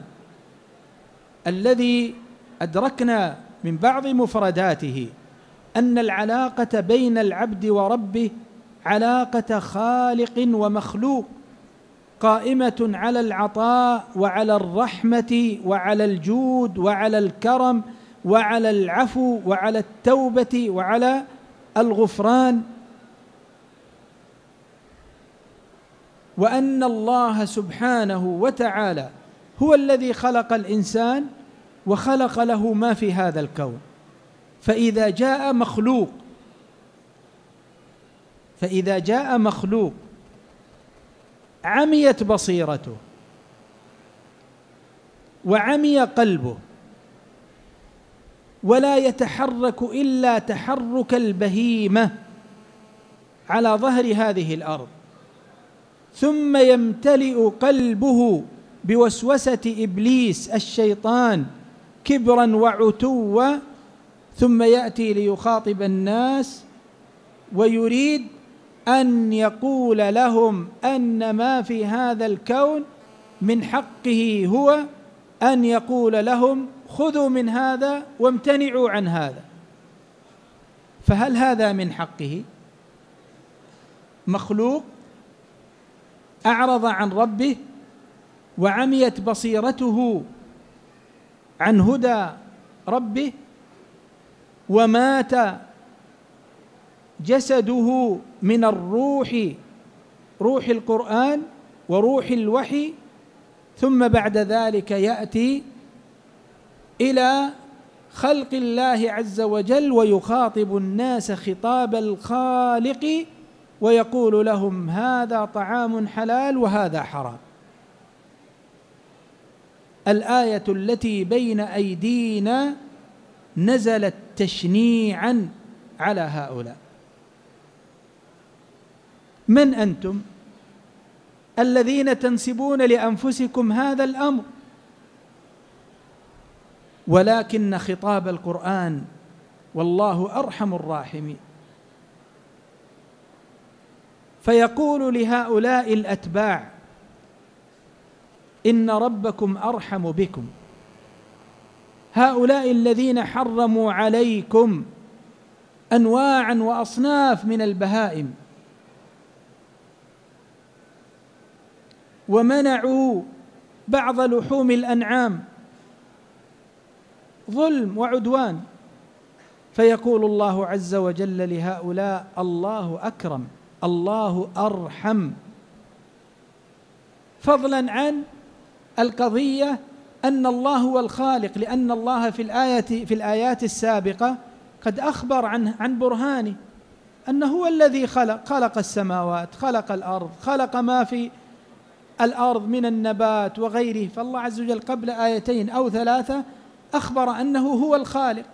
الذي أدركنا من بعض مفرداته أن العلاقة بين العبد وربه علاقة خالق ومخلوق، قائمة على العطاء وعلى الرحمة وعلى الجود وعلى الكرم وعلى العفو وعلى التوبة وعلى الغفران، وأن الله سبحانه وتعالى هو الذي خلق الإنسان وخلق له ما في هذا الكون. فإذا جاء مخلوق فإذا جاء مخلوق عميت بصيرته وعمي قلبه ولا يتحرك إلا تحرك البهيمة على ظهر هذه الأرض، ثم يمتلئ قلبه بوسوسة إبليس الشيطان كبرا وعتوا، ثم يأتي ليخاطب الناس ويريد أن يقول لهم أن ما في هذا الكون من حقه هو أن يقول لهم خذوا من هذا وامتنعوا عن هذا. فهل هذا من حقه؟ مخلوق أعرض عن ربه وعميت بصيرته عن هدى ربه ومات جسده من الروح، روح القرآن وروح الوحي، ثم بعد ذلك يأتي إلى خلق الله عز وجل ويخاطب الناس خطاب الخالق ويقول لهم هذا طعام حلال وهذا حرام. الآية التي بين أيدينا نزلت تشنيعا على هؤلاء. من أنتم الذين تنسبون لأنفسكم هذا الأمر؟ ولكن خطاب القرآن والله أرحم الراحمين، فيقول لهؤلاء الأتباع إن ربكم أرحم بكم، هؤلاء الذين حرموا عليكم أنواعا وأصناف من البهائم ومنعوا بعض لحوم الأنعام ظلم وعدوان، فيقول الله عز وجل لهؤلاء الله أكرم، الله أرحم، فضلا عن القضية أن الله هو الخالق، لأن الله في الآية في الآيات السابقة قد أخبر عن عن برهانه أنه هو الذي خلق خلق السماوات، خلق الأرض، خلق ما في الأرض من النبات وغيره. فالله عز وجل قبل آيتين أو ثلاثة أخبر أنه هو الخالق،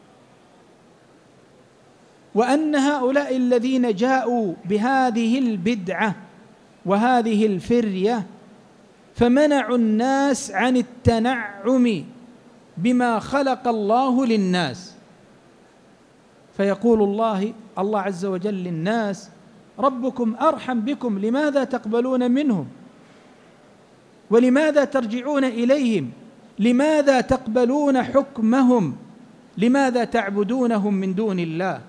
وأن هؤلاء الذين جاءوا بهذه البدعة وهذه الفرية فمنعوا الناس عن التنعم بما خلق الله للناس. فيقول الله الله عز وجل للناس: ربكم أرحم بكم، لماذا تقبلون منهم؟ ولماذا ترجعون إليهم؟ لماذا تقبلون حكمهم؟ لماذا تعبدونهم من دون الله؟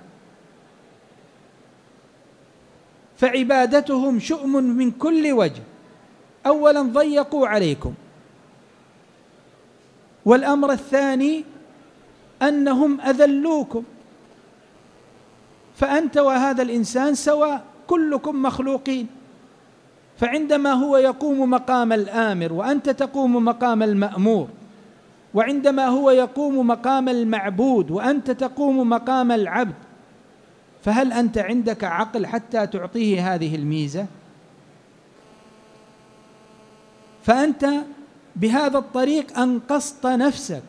فعبادتهم شؤم من كل وجه. أولا ضيقوا عليكم، والأمر الثاني أنهم أذلوكم، فأنت وهذا الإنسان سواء، كلكم مخلوقين. فعندما هو يقوم مقام الآمر وأنت تقوم مقام المأمور، وعندما هو يقوم مقام المعبود وأنت تقوم مقام العبد، فهل أنت عندك عقل حتى تعطيه هذه الميزة؟ فأنت بهذا الطريق أنقصت نفسك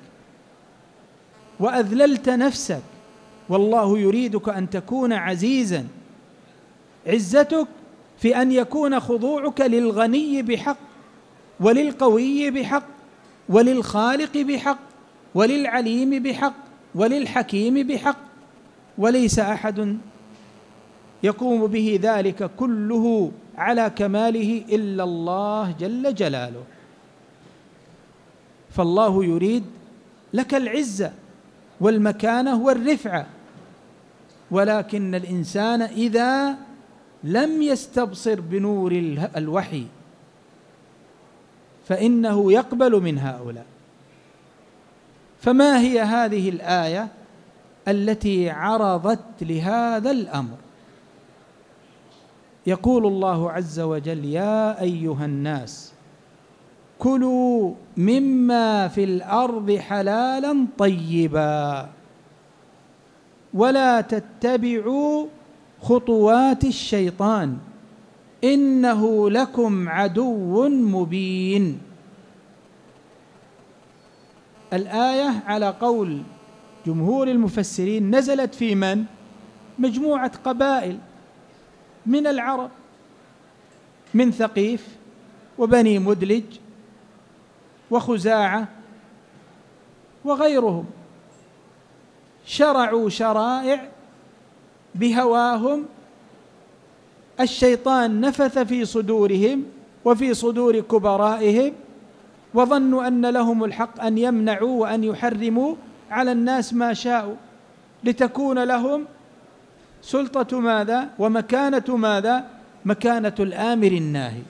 وأذللت نفسك، والله يريدك أن تكون عزيزا. عزتك في أن يكون خضوعك للغني بحق، وللقوي بحق، وللخالق بحق، وللعليم بحق، وللحكيم بحق، وليس أحد يقوم به ذلك كله على كماله إلا الله جل جلاله. فالله يريد لك العزة والمكانة والرفعة، ولكن الإنسان إذا لم يستبصر بنور الوحي فإنه يقبل من هؤلاء. فما هي هذه الآية التي عرضت لهذا الأمر؟ يقول الله عز وجل: يا أيها الناس كلوا مما في الأرض حلالا طيبا ولا تتبعوا خطوات الشيطان إنه لكم عدو مبين. الآية على قول جمهور المفسرين نزلت في من؟ مجموعة قبائل من العرب، من ثقيف وبني مدلج وخزاعة وغيرهم، شرعوا شرائع بهواهم، الشيطان نفث في صدورهم وفي صدور كبرائهم، وظنوا أن لهم الحق أن يمنعوا وأن يحرموا على الناس ما شاءوا، لتكون لهم سلطة ماذا؟ ومكانة ماذا؟ مكانة الآمر الناهي.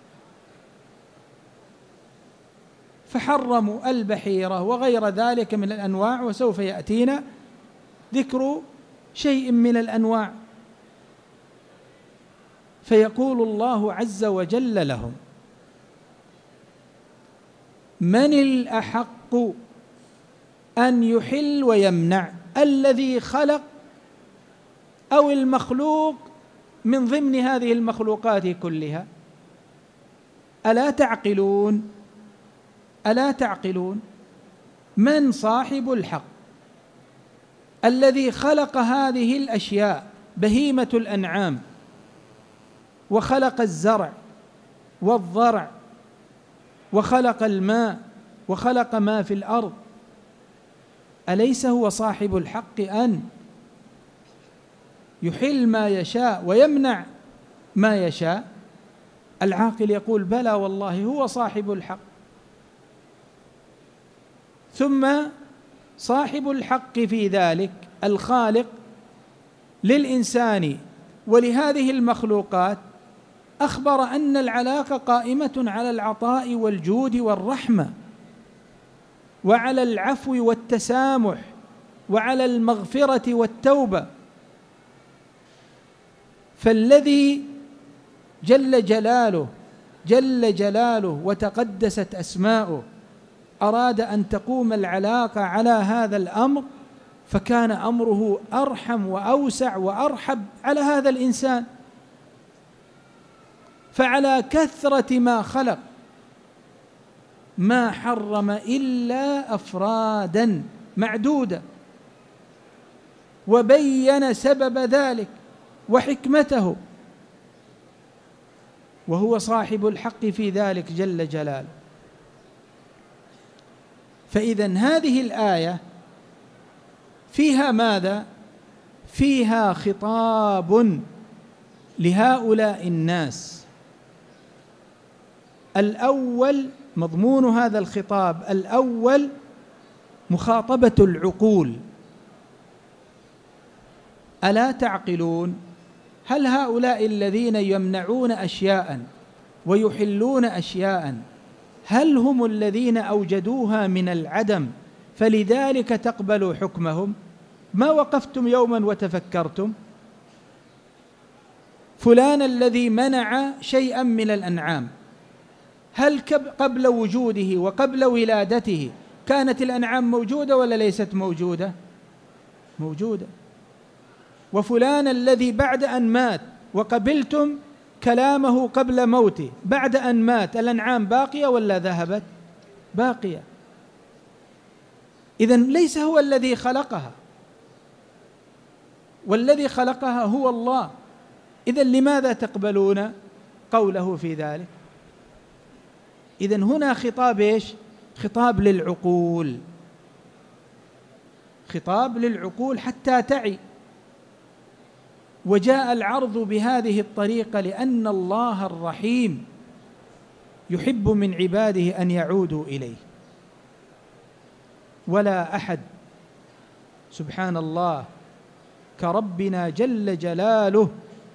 فحرموا البحيرة وغير ذلك من الأنواع، وسوف يأتينا ذكر شيء من الأنواع. فيقول الله عز وجل لهم: من الأحق أن يحل ويمنع؟ الذي خلق أو المخلوق من ضمن هذه المخلوقات كلها؟ ألا تعقلون؟ ألا تعقلون؟ من صاحب الحق الذي خلق هذه الأشياء، بهيمة الأنعام، وخلق الزرع والضرع، وخلق الماء، وخلق ما في الأرض؟ أليس هو صاحب الحق أن يحل ما يشاء ويمنع ما يشاء؟ العاقل يقول: بلى والله هو صاحب الحق. ثم صاحب الحق في ذلك الخالق للإنسان ولهذه المخلوقات أخبر أن العلاقة قائمة على العطاء والجود والرحمة، وعلى العفو والتسامح، وعلى المغفرة والتوبة. فالذي جل جلاله جل جلاله وتقدست أسماؤه أراد أن تقوم العلاقة على هذا الأمر، فكان أمره أرحم وأوسع وأرحب على هذا الإنسان. فعلى كثرة ما خلق ما حرم إلا أفرادا معدودة، وبين سبب ذلك وحكمته، وهو صاحب الحق في ذلك جل جلاله. فإذن هذه الآية فيها ماذا؟ فيها خطاب لهؤلاء الناس. الأول، مضمون هذا الخطاب الأول مخاطبة العقول. ألا تعقلون؟ هل هؤلاء الذين يمنعون أشياء ويحلون أشياء هل هم الذين أوجدوها من العدم فلذلك تقبلوا حكمهم؟ ما وقفتم يوما وتفكرتم؟ فلان الذي منع شيئا من الأنعام، هل قبل وجوده وقبل ولادته كانت الأنعام موجودة ولا ليست موجودة؟ موجودة. وفلان الذي بعد أن مات وقبلتم كلامه قبل موته، بعد أن مات الأنعام باقية ولا ذهبت؟ باقية. إذن ليس هو الذي خلقها، والذي خلقها هو الله. إذن لماذا تقبلون قوله في ذلك؟ إذن هنا خطاب إيش؟ خطاب للعقول، خطاب للعقول حتى تعي. وجاء العرض بهذه الطريقة لأن الله الرحيم يحب من عباده أن يعودوا إليه، ولا أحد سبحان الله كربنا جل جلاله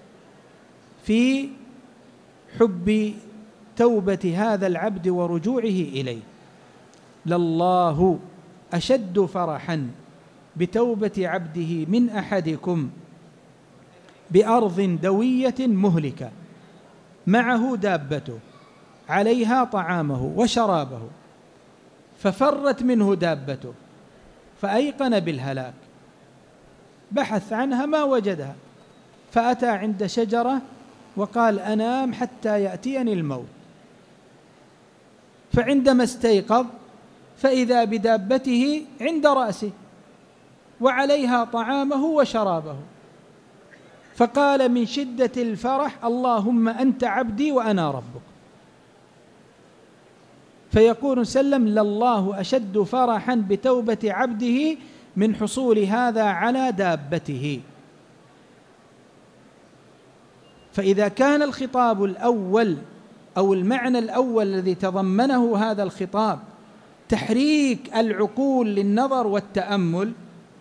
في حب توبة هذا العبد ورجوعه إليه. لله أشد فرحا بتوبة عبده من أحدكم بأرض دوية مهلكة معه دابته عليها طعامه وشرابه، ففرت منه دابته فأيقن بالهلاك، بحث عنها ما وجدها، فأتى عند شجرة وقال أنام حتى يأتيني الموت. فعندما استيقظ فإذا بدابته عند رأسه وعليها طعامه وشرابه، فقال من شدة الفرح اللهم أنت عبدي وأنا ربك. فيقول سلم لله أشد فرحا بتوبة عبده من حصول هذا على دابته. فإذا كان الخطاب الأول أو المعنى الأول الذي تضمنه هذا الخطاب تحريك العقول للنظر والتأمل،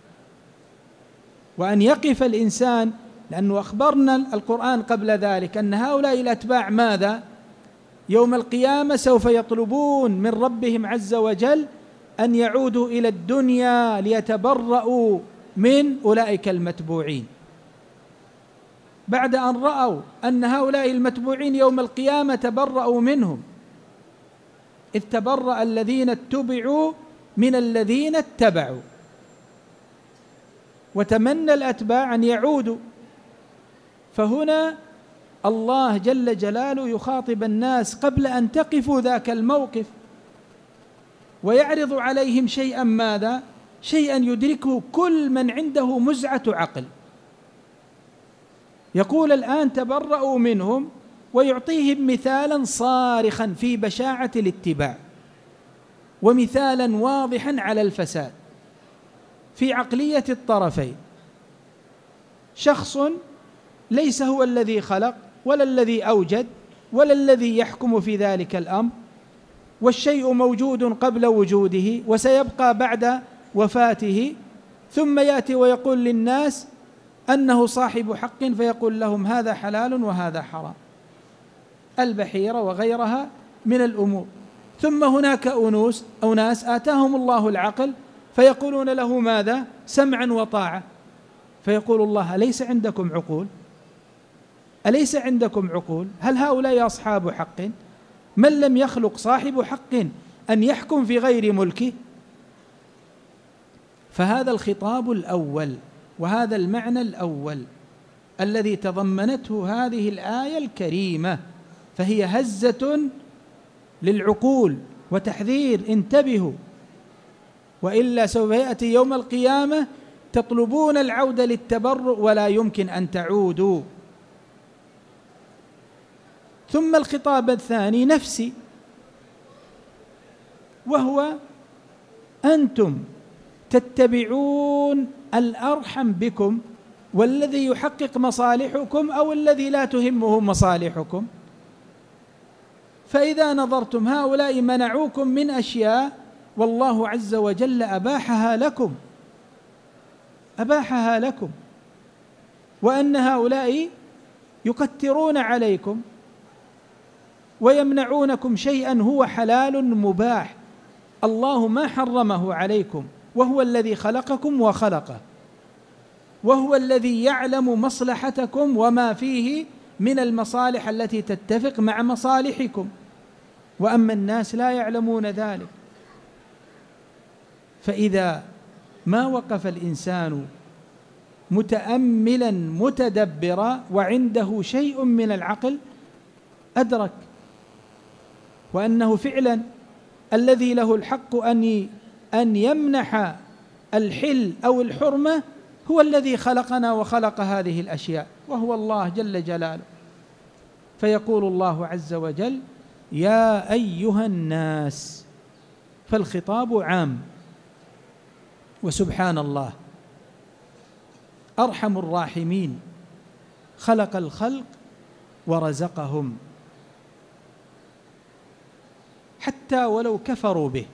وأن يقف الإنسان، لأنه أخبرنا القرآن قبل ذلك أن هؤلاء الأتباع ماذا؟ يوم القيامة سوف يطلبون من ربهم عز وجل أن يعودوا إلى الدنيا ليتبرؤوا من أولئك المتبوعين، بعد أن رأوا أن هؤلاء المتبوعين يوم القيامة تبرؤوا منهم، إذ تبرأ الذين اتبعوا من الذين اتبعوا، وتمنى الأتباع أن يعودوا. فهنا الله جل جلاله يخاطب الناس قبل أن تقفوا ذاك الموقف، ويعرض عليهم شيئا ماذا؟ شيئا يدركه كل من عنده مزعة عقل. يقول الآن تبرؤوا منهم، ويعطيهم مثالا صارخا في بشاعة الاتباع، ومثالا واضحا على الفساد في عقلية الطرفين. شخص ليس هو الذي خلق ولا الذي أوجد ولا الذي يحكم في ذلك الأمر، والشيء موجود قبل وجوده وسيبقى بعد وفاته، ثم يأتي ويقول للناس أنه صاحب حق، فيقول لهم هذا حلال وهذا حرام، البحيرة وغيرها من الأمور. ثم هناك أنوس أو ناس آتاهم الله العقل فيقولون له ماذا؟ سمعا وطاعة. فيقول الله أليس عندكم عقول؟ أليس عندكم عقول؟ هل هؤلاء أصحاب حق؟ من لم يخلق صاحب حق أن يحكم في غير ملكه؟ فهذا الخطاب الأول وهذا المعنى الأول الذي تضمنته هذه الآية الكريمة، فهي هزة للعقول وتحذير: انتبهوا، وإلا سوف يأتي يوم القيامة تطلبون العودة للتبرؤ ولا يمكن أن تعودوا. ثم الخطاب الثاني نفسي، وهو: أنتم تتبعون الأرحم بكم والذي يحقق مصالحكم أو الذي لا تهمه مصالحكم. فإذا نظرتم هؤلاء منعوكم من أشياء والله عز وجل أباحها لكم أباحها لكم وأن هؤلاء يكترون عليكم ويمنعونكم شيئا هو حلال مباح، الله ما حرمه عليكم، وهو الذي خلقكم وخلقه، وهو الذي يعلم مصلحتكم وما فيه من المصالح التي تتفق مع مصالحكم، وأما الناس لا يعلمون ذلك. فإذا ما وقف الإنسان متأملا متدبرا وعنده شيء من العقل أدرك وأنه فعلا الذي له الحق أن أن يمنح الحل أو الحرمة هو الذي خلقنا وخلق هذه الأشياء، وهو الله جل جلاله. فيقول الله عز وجل: يا أيها الناس، فالخطاب عام. وسبحان الله، أرحم الراحمين خلق الخلق ورزقهم حتى ولو كفروا به.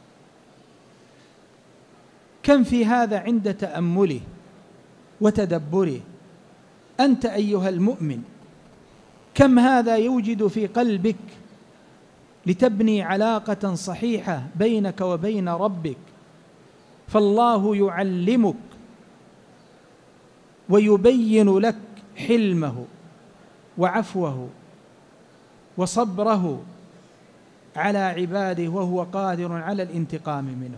كم في هذا عند تأمله وتدبره أنت أيها المؤمن، كم هذا يوجد في قلبك لتبني علاقة صحيحة بينك وبين ربك، فالله يعلمك ويبين لك حلمه وعفوه وصبره على عباده، وهو قادر على الانتقام منهم.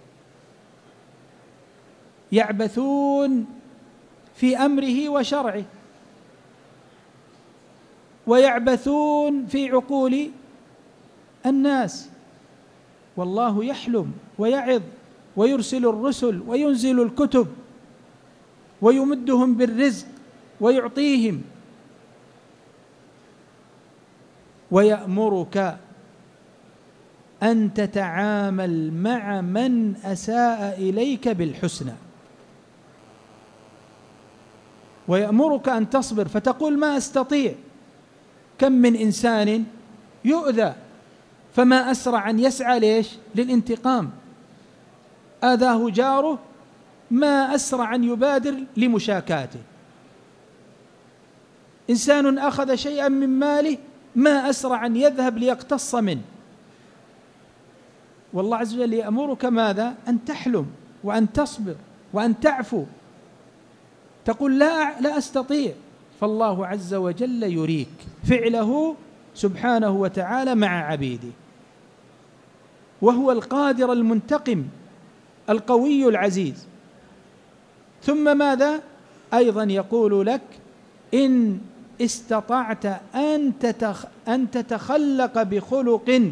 يعبثون في أمره وشرعه، ويعبثون في عقول الناس، والله يحلم ويعظ ويرسل الرسل وينزل الكتب ويمدهم بالرزق ويعطيهم، ويأمرك أن تتعامل مع من أساء إليك بالحسنى، ويأمرك أن تصبر، فتقول ما أستطيع. كم من إنسان يؤذى فما أسرع أن يسعى ليش؟ للانتقام. آذاه جاره ما أسرع أن يبادر لمشاكاته. إنسان أخذ شيئا من ماله ما أسرع أن يذهب ليقتص منه. والله عز وجل يأمرك ماذا؟ أن تحلم وأن تصبر وأن تعفو. تقول لا لا أستطيع، فالله عز وجل يريك فعله سبحانه وتعالى مع عبيده، وهو القادر المنتقم القوي العزيز. ثم ماذا؟ أيضا يقول لك: إن استطعت أن تتخ أن تتخلق بخلق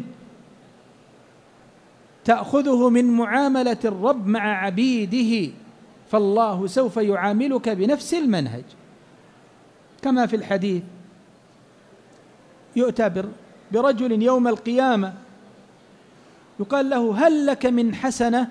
تأخذه من معاملة الرب مع عبيده، فالله سوف يعاملك بنفس المنهج. كما في الحديث: يؤتى برجل يوم القيامة يقال له: هل لك من حسنة؟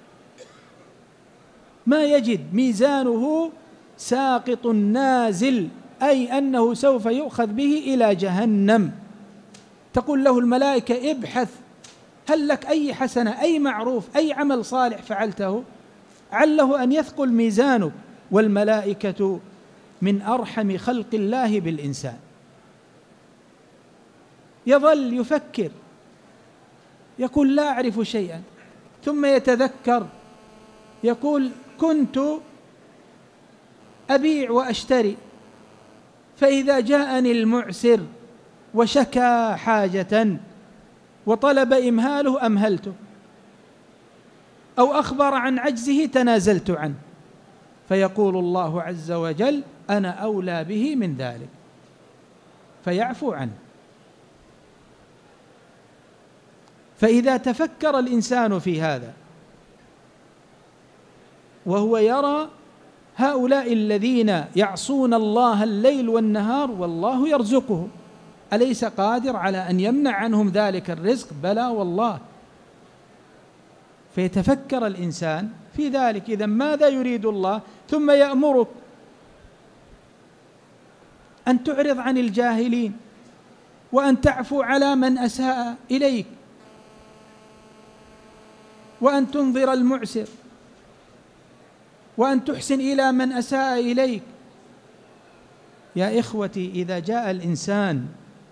ما يجد، ميزانه ساقط نازل، أي أنه سوف يؤخذ به إلى جهنم. تقول له الملائكة: ابحث، هل لك أي حسنة، أي معروف، أي عمل صالح فعلته، عله أن يثقل ميزانك. والملائكة من أرحم خلق الله بالإنسان. يظل يفكر، يقول لا أعرف شيئا، ثم يتذكر يقول: كنت أبيع وأشتري، فإذا جاءني المعسر وشكى حاجة وطلب إمهاله أمهلته، أو أخبر عن عجزه تنازلت عنه، فيقول الله عز وجل: أنا أولى به من ذلك، فيعفو عنه. فإذا تفكر الإنسان في هذا وهو يرى هؤلاء الذين يعصون الله الليل والنهار والله يرزقهم، أليس قادر على أن يمنع عنهم ذلك الرزق؟ بلى والله. فيتفكر الإنسان في ذلك، إذن ماذا يريد الله؟ ثم يأمرك أن تعرض عن الجاهلين وأن تعفو على من أساء إليك وأن تنظر المعسر وأن تحسن إلى من أساء إليك. يا إخوتي، إذا جاء الإنسان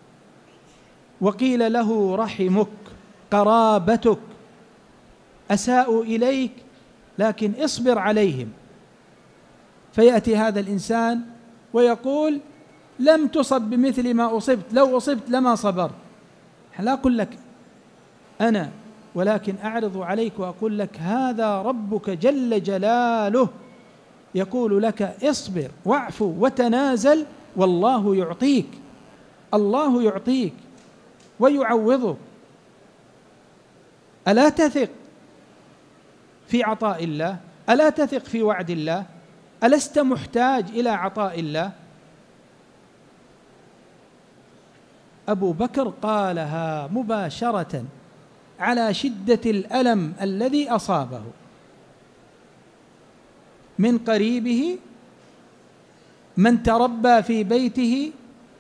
وقيل له رحمك قرابتك أساءوا إليك لكن اصبر عليهم، فيأتي هذا الإنسان ويقول لم تصب بمثل ما أصبت، لو أصبت لما صبرت. لا أقول لك أنا، ولكن أعرض عليك وأقول لك هذا ربك جل جلاله يقول لك اصبر واعفو وتنازل، والله يعطيك، الله يعطيك ويعوضك. ألا تثق في عطاء الله؟ ألا تثق في وعد الله؟ ألست محتاج إلى عطاء الله؟ أبو بكر قالها مباشرة على شدة الألم الذي أصابه من قريبه من تربى في بيته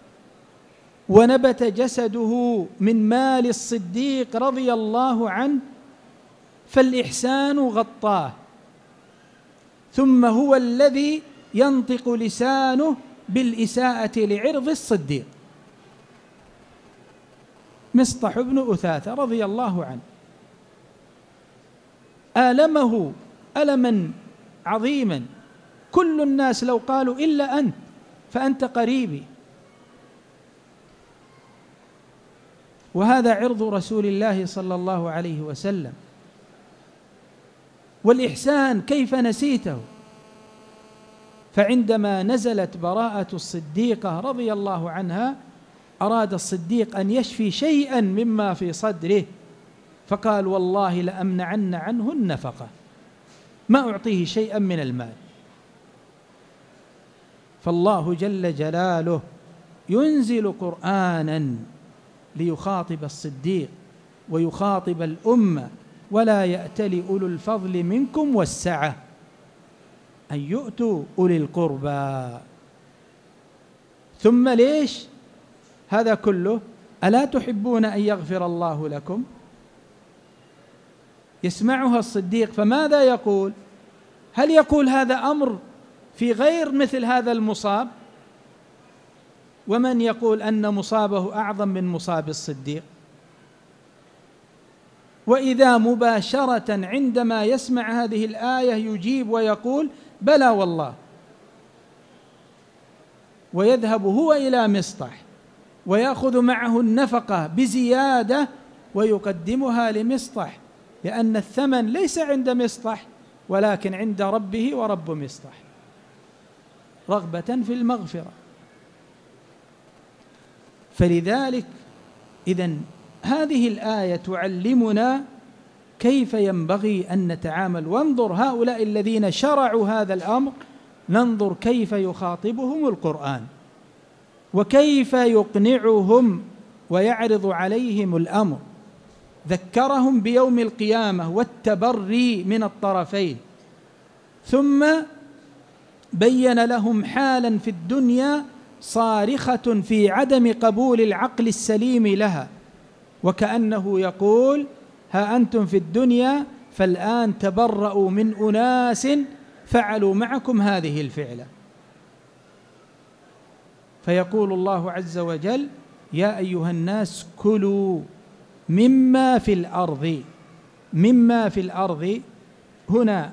ونبت جسده من مال الصديق رضي الله عنه، فالإحسان غطاه، ثم هو الذي ينطق لسانه بالإساءة لعرض الصديق. مصطح بن أثاثة رضي الله عنه آلمه ألما عظيما، كل الناس لو قالوا إلا أنت فأنت قريبي، وهذا عرض رسول الله صلى الله عليه وسلم. والإحسان كيف نسيته؟ فعندما نزلت براءة الصديقة رضي الله عنها أراد الصديق أن يشفي شيئا مما في صدره، فقال والله لأمنعن عنه النفقة، ما أعطيه شيئا من المال. فالله جل جلاله ينزل قرآنا ليخاطب الصديق ويخاطب الأمة، ولا يأتل أولو الفضل منكم والسعة أن يؤتوا أولي القربى. ثم ليش هذا كله؟ ألا تحبون أن يغفر الله لكم؟ يسمعها الصديق، فماذا يقول؟ هل يقول هذا أمر في غير مثل هذا المصاب؟ ومن يقول أن مصابه أعظم من مصاب الصديق؟ وإذا مباشرة عندما يسمع هذه الآية يجيب ويقول بلى والله، ويذهب هو إلى مصطح ويأخذ معه النفقة بزيادة ويقدمها لمصطح، لأن الثمن ليس عند مصطح ولكن عند ربه ورب مصطح، رغبة في المغفرة. فلذلك إذن هذه الآية تعلمنا كيف ينبغي أن نتعامل. وانظر هؤلاء الذين شرعوا هذا الأمر، ننظر كيف يخاطبهم القرآن وكيف يقنعهم ويعرض عليهم الأمر. ذكرهم بيوم القيامة والتبري من الطرفين، ثم بين لهم حالا في الدنيا صارخة في عدم قبول العقل السليم لها، وكأنه يقول ها أنتم في الدنيا فالآن تبرأوا من أناس فعلوا معكم هذه الفعلة. فيقول الله عز وجل يا أيها الناس كلوا مما في الأرض. مما في الأرض هنا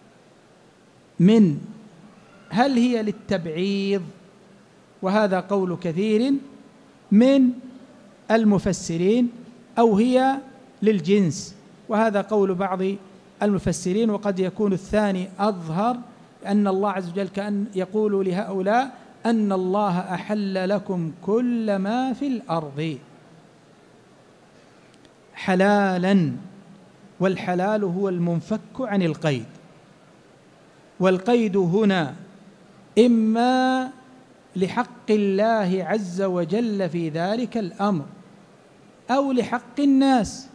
من هل هي للتبعيض؟ وهذا قول كثير من المفسرين، أو هي للجنس؟ وهذا قول بعض المفسرين، وقد يكون الثاني أظهر، أن الله عز وجل كأن يقول لهؤلاء أن الله أحل لكم كل ما في الأرض. حلالا، والحلال هو المنفك عن القيد، والقيد هنا إما لحق الله عز وجل في ذلك الأمر أو لحق الناس.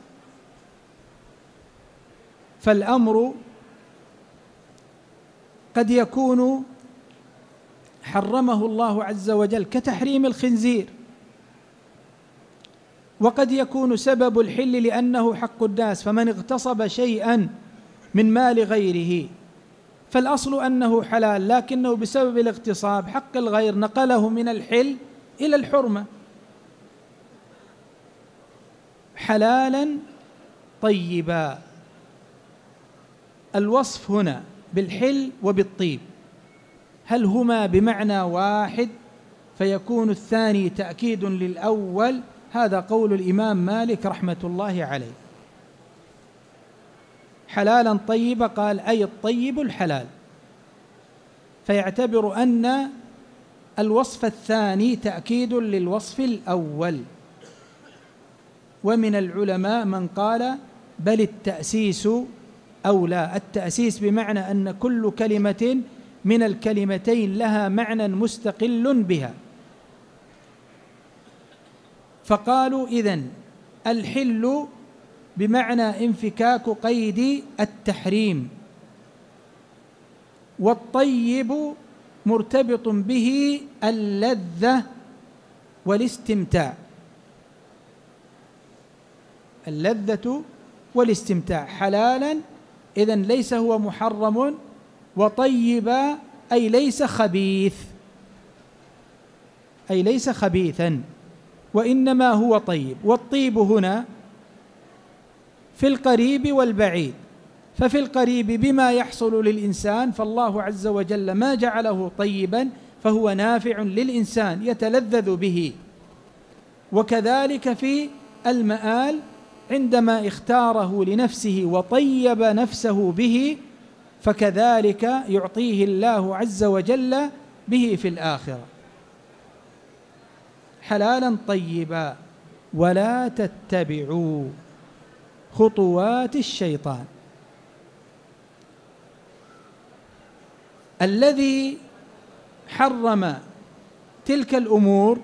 فالأمر قد يكون حرمه الله عز وجل كتحريم الخنزير، وقد يكون سبب الحل لأنه حق الناس، فمن اغتصب شيئا من مال غيره فالأصل أنه حلال، لكنه بسبب الاغتصاب حق الغير نقله من الحل إلى الحرمة. حلالا طيبا، الوصف هنا بالحل وبالطيب هل هما بمعنى واحد فيكون الثاني تأكيد للأول؟ هذا قول الإمام مالك رحمة الله عليه. حلالا طيبا قال أي الطيب الحلال، فيعتبر أن الوصف الثاني تأكيد للوصف الأول. ومن العلماء من قال بل التأسيس أولى، التأسيس بمعنى أن كل كلمة من الكلمتين لها معنى مستقل بها، فقالوا إذن الحل بمعنى انفكاك قيد التحريم، والطيب مرتبط به اللذة والاستمتاع، اللذة والاستمتاع. حلالا إذن ليس هو محرم، وطيبا أي ليس خبيث، أي ليس خبيثا، وإنما هو طيب. والطيب هنا في القريب والبعيد، ففي القريب بما يحصل للإنسان فالله عز وجل ما جعله طيبا فهو نافع للإنسان يتلذذ به، وكذلك في المآل عندما اختاره لنفسه وطيب نفسه به فكذلك يعطيه الله عز وجل به في الآخرة. حلالا طيبا ولا تتبعوا خطوات الشيطان. الذي حرم تلك الأمور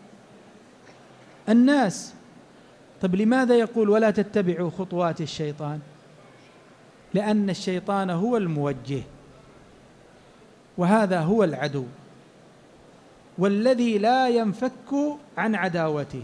الناس. طب لماذا يقول ولا تتبعوا خطوات الشيطان؟ لأن الشيطان هو الموجه، وهذا هو العدو، والذي لا ينفك عن عداوته.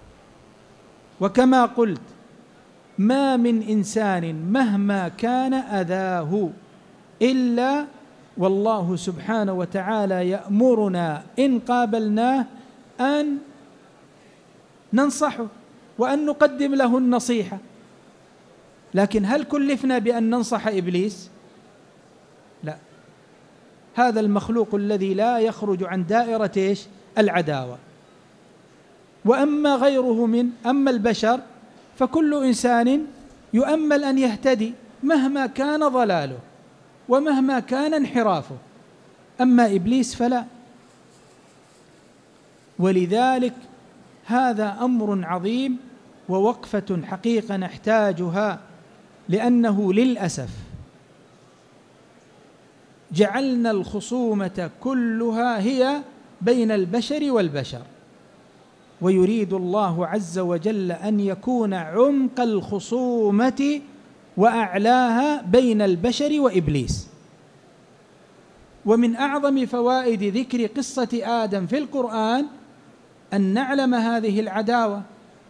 وكما قلت ما من إنسان مهما كان أذاه إلا والله سبحانه وتعالى يأمرنا إن قابلناه أن ننصحه وأن نقدم له النصيحة. لكن هل كلفنا بأن ننصح إبليس؟ لا، هذا المخلوق الذي لا يخرج عن دائرة إيش؟ العداوة. وأما غيره من أما البشر فكل إنسان يؤمل أن يهتدي مهما كان ضلاله ومهما كان انحرافه، أما إبليس فلا. ولذلك هذا أمر عظيم ووقفة حقيقة نحتاجها، لأنه للأسف جعلنا الخصومة كلها هي بين البشر والبشر، ويريد الله عز وجل أن يكون عمق الخصومة وأعلاها بين البشر وإبليس. ومن أعظم فوائد ذكر قصة آدم في القرآن أن نعلم هذه العداوة،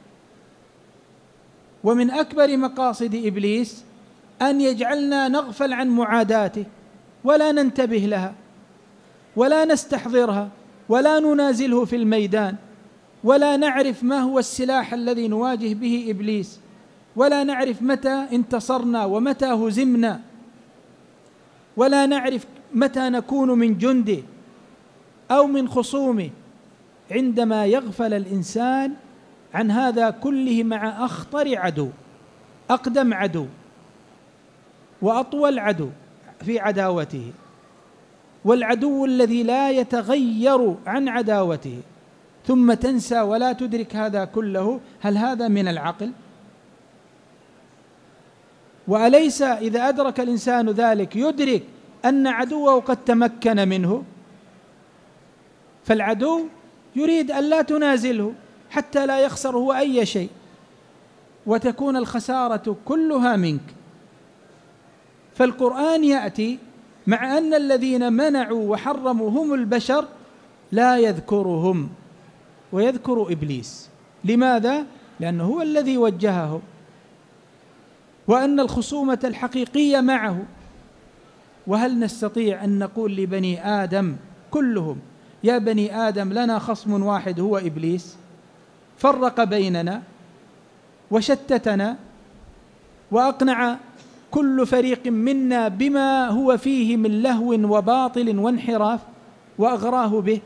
ومن أكبر مقاصد إبليس أن يجعلنا نغفل عن معاداته ولا ننتبه لها ولا نستحضرها ولا ننازله في الميدان، ولا نعرف ما هو السلاح الذي نواجه به إبليس، ولا نعرف متى انتصرنا ومتى هزمنا، ولا نعرف متى نكون من جنده أو من خصومه. عندما يغفل الإنسان عن هذا كله مع أخطر عدو، أقدم عدو وأطول عدو في عداوته، والعدو الذي لا يتغير عن عداوته، ثم تنسى ولا تدرك هذا كله، هل هذا من العقل؟ وأليس إذا أدرك الإنسان ذلك يدرك أن عدوه قد تمكن منه؟ فالعدو يريد أن لا تنازله حتى لا يخسر هو أي شيء وتكون الخسارة كلها منك. فالقرآن يأتي مع أن الذين منعوا وحرموا هم البشر لا يذكرهم ويذكر إبليس. لماذا؟ لأنه هو الذي وجهه، وأن الخصومة الحقيقية معه. وهل نستطيع أن نقول لبني آدم كلهم يا بني آدم لنا خصم واحد هو إبليس، فرق بيننا وشتتنا وأقنع كل فريق منا بما هو فيه من لهو وباطل وانحراف وأغراه به؟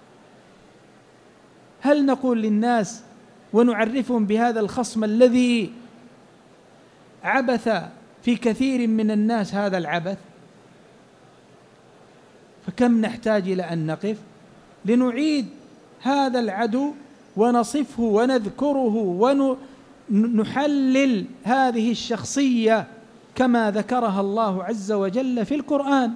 هل نقول للناس ونعرفهم بهذا الخصم الذي عبث في كثير من الناس هذا العبث؟ فكم نحتاج إلى أن نقف لنعيد هذا العدو ونصفه ونذكره ونحلل هذه الشخصية كما ذكرها الله عز وجل في القرآن،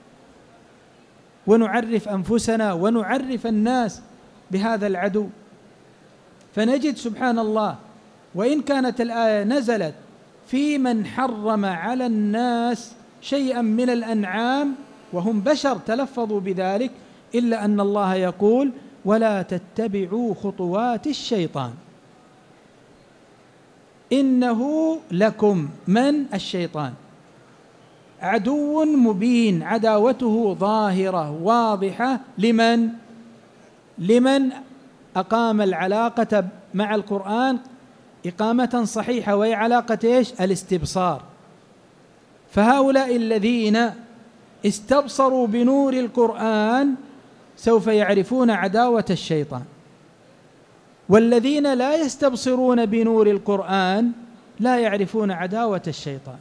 ونعرف أنفسنا ونعرف الناس بهذا العدو. فنجد سبحان الله وإن كانت الآية نزلت في من حرم على الناس شيئا من الأنعام وهم بشر تلفظوا بذلك، إلا أن الله يقول ولا تتبعوا خطوات الشيطان إنه لكم من الشيطان عدو مبين، عداوته ظاهرة واضحة. لمن؟ لمن أقام العلاقة مع القرآن إقامة صحيحة، وهي علاقة إيش؟ الاستبصار. فهؤلاء الذين استبصروا بنور القرآن سوف يعرفون عداوة الشيطان، والذين لا يستبصرون بنور القرآن لا يعرفون عداوة الشيطان.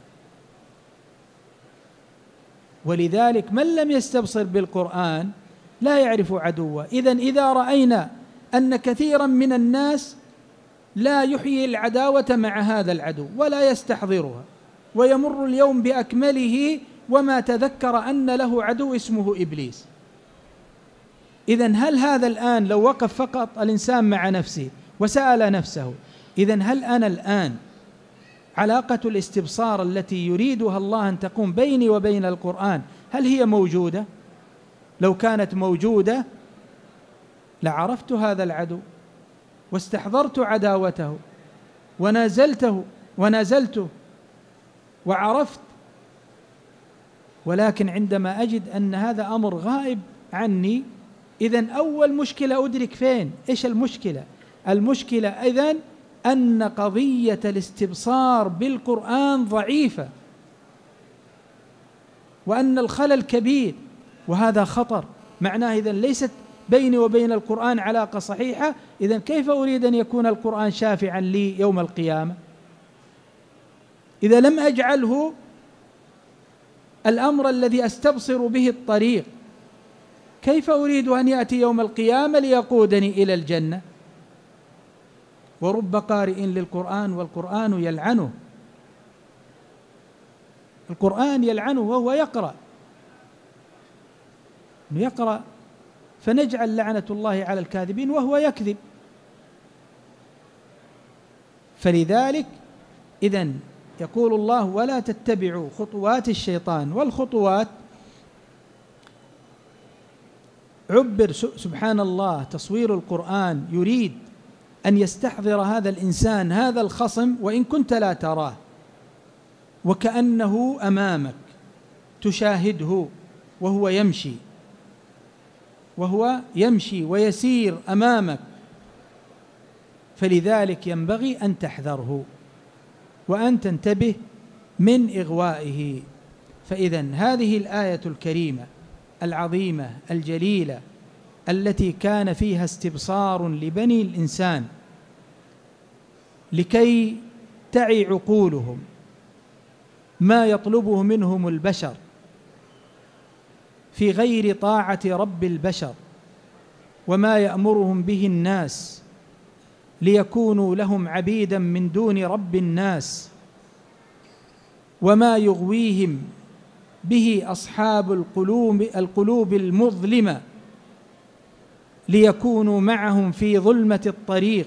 ولذلك من لم يستبصر بالقرآن لا يعرف عدوه. إذن إذا رأينا أن كثيرا من الناس لا يحيي العداوة مع هذا العدو ولا يستحضرها، ويمر اليوم بأكمله وما تذكر أن له عدو اسمه إبليس، إذن هل هذا الآن لو وقف فقط الإنسان مع نفسه وسأل نفسه إذن هل أنا الآن علاقة الاستبصار التي يريدها الله أن تقوم بيني وبين القرآن هل هي موجودة؟ لو كانت موجودة لعرفت هذا العدو واستحضرت عداوته ونازلته ونازلته وعرفت. ولكن عندما أجد أن هذا أمر غائب عني، إذن أول مشكلة أدرك فين؟ إيش المشكلة؟ المشكلة إذن أن قضية الاستبصار بالقرآن ضعيفة، وأن الخلل كبير، وهذا خطر. معناه إذن ليست بيني وبين القرآن علاقة صحيحة، إذن كيف أريد أن يكون القرآن شافعا لي يوم القيامة إذا لم أجعله الأمر الذي أستبصر به الطريق؟ كيف أريد أن يأتي يوم القيامة ليقودني إلى الجنة؟ ورب قارئ للقرآن والقرآن يلعنه، القرآن يلعنه وهو يقرأ يقرأ فنجعل لعنة الله على الكاذبين وهو يكذب. فلذلك إذن يقول الله ولا تتبعوا خطوات الشيطان. والخطوات عبر سبحان الله تصوير القرآن يريد أن يستحضر هذا الإنسان هذا الخصم وإن كنت لا تراه، وكأنه أمامك تشاهده وهو يمشي وهو يمشي ويسير أمامك. فلذلك ينبغي أن تحذره وأن تنتبه من إغوائه. فإذن هذه الآية الكريمة العظيمة الجليلة التي كان فيها استبصار لبني الإنسان لكي تعي عقولهم ما يطلبه منهم البشر في غير طاعة رب البشر وما يأمرهم به الناس ليكونوا لهم عبيدا من دون رب الناس، وما يغويهم به أصحاب القلوب القلوب المظلمة ليكونوا معهم في ظلمة الطريق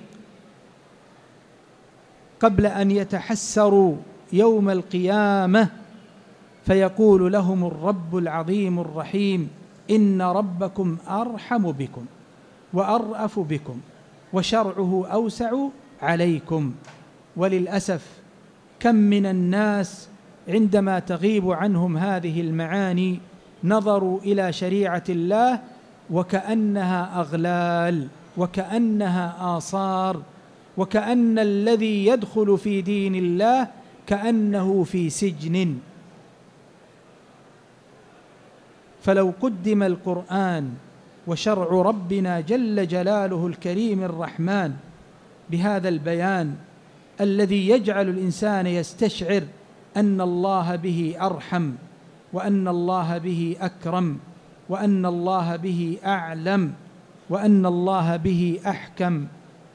قبل أن يتحسروا يوم القيامة، فيقول لهم الرب العظيم الرحيم: إن ربكم أرحم بكم وأرأف بكم وشرعه أوسع عليكم. وللأسف كم من الناس عندما تغيب عنهم هذه المعاني نظروا إلى شريعة الله وكأنها أغلال وكأنها آثار، وكأن الذي يدخل في دين الله كأنه في سجن. فلو قدم القرآن وشرع ربنا جل جلاله الكريم الرحمن بهذا البيان الذي يجعل الإنسان يستشعر أن الله به أرحم، وأن الله به أكرم، وأن الله به أعلم، وأن الله به أحكم،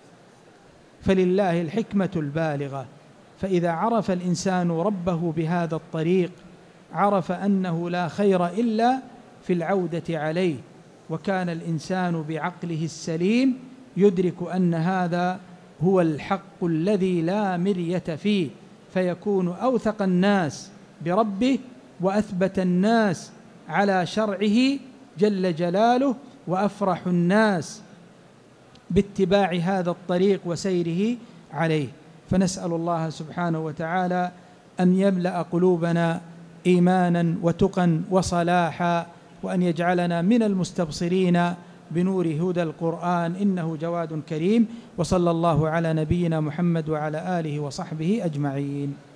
فلله الحكمة البالغة. فإذا عرف الإنسان ربه بهذا الطريق عرف أنه لا خير إلا في العودة عليه، وكان الإنسان بعقله السليم يدرك أن هذا هو الحق الذي لا مرية فيه، فيكون أوثق الناس بربه وأثبت الناس على شرعه جل جلاله، وأفرح الناس باتباع هذا الطريق وسيره عليه. فنسأل الله سبحانه وتعالى أن يملأ قلوبنا إيمانا وتقا وصلاحا، وأن يجعلنا من المستبصرين بنور هدى القرآن، إنه جواد كريم. وصلى الله على نبينا محمد وعلى آله وصحبه أجمعين.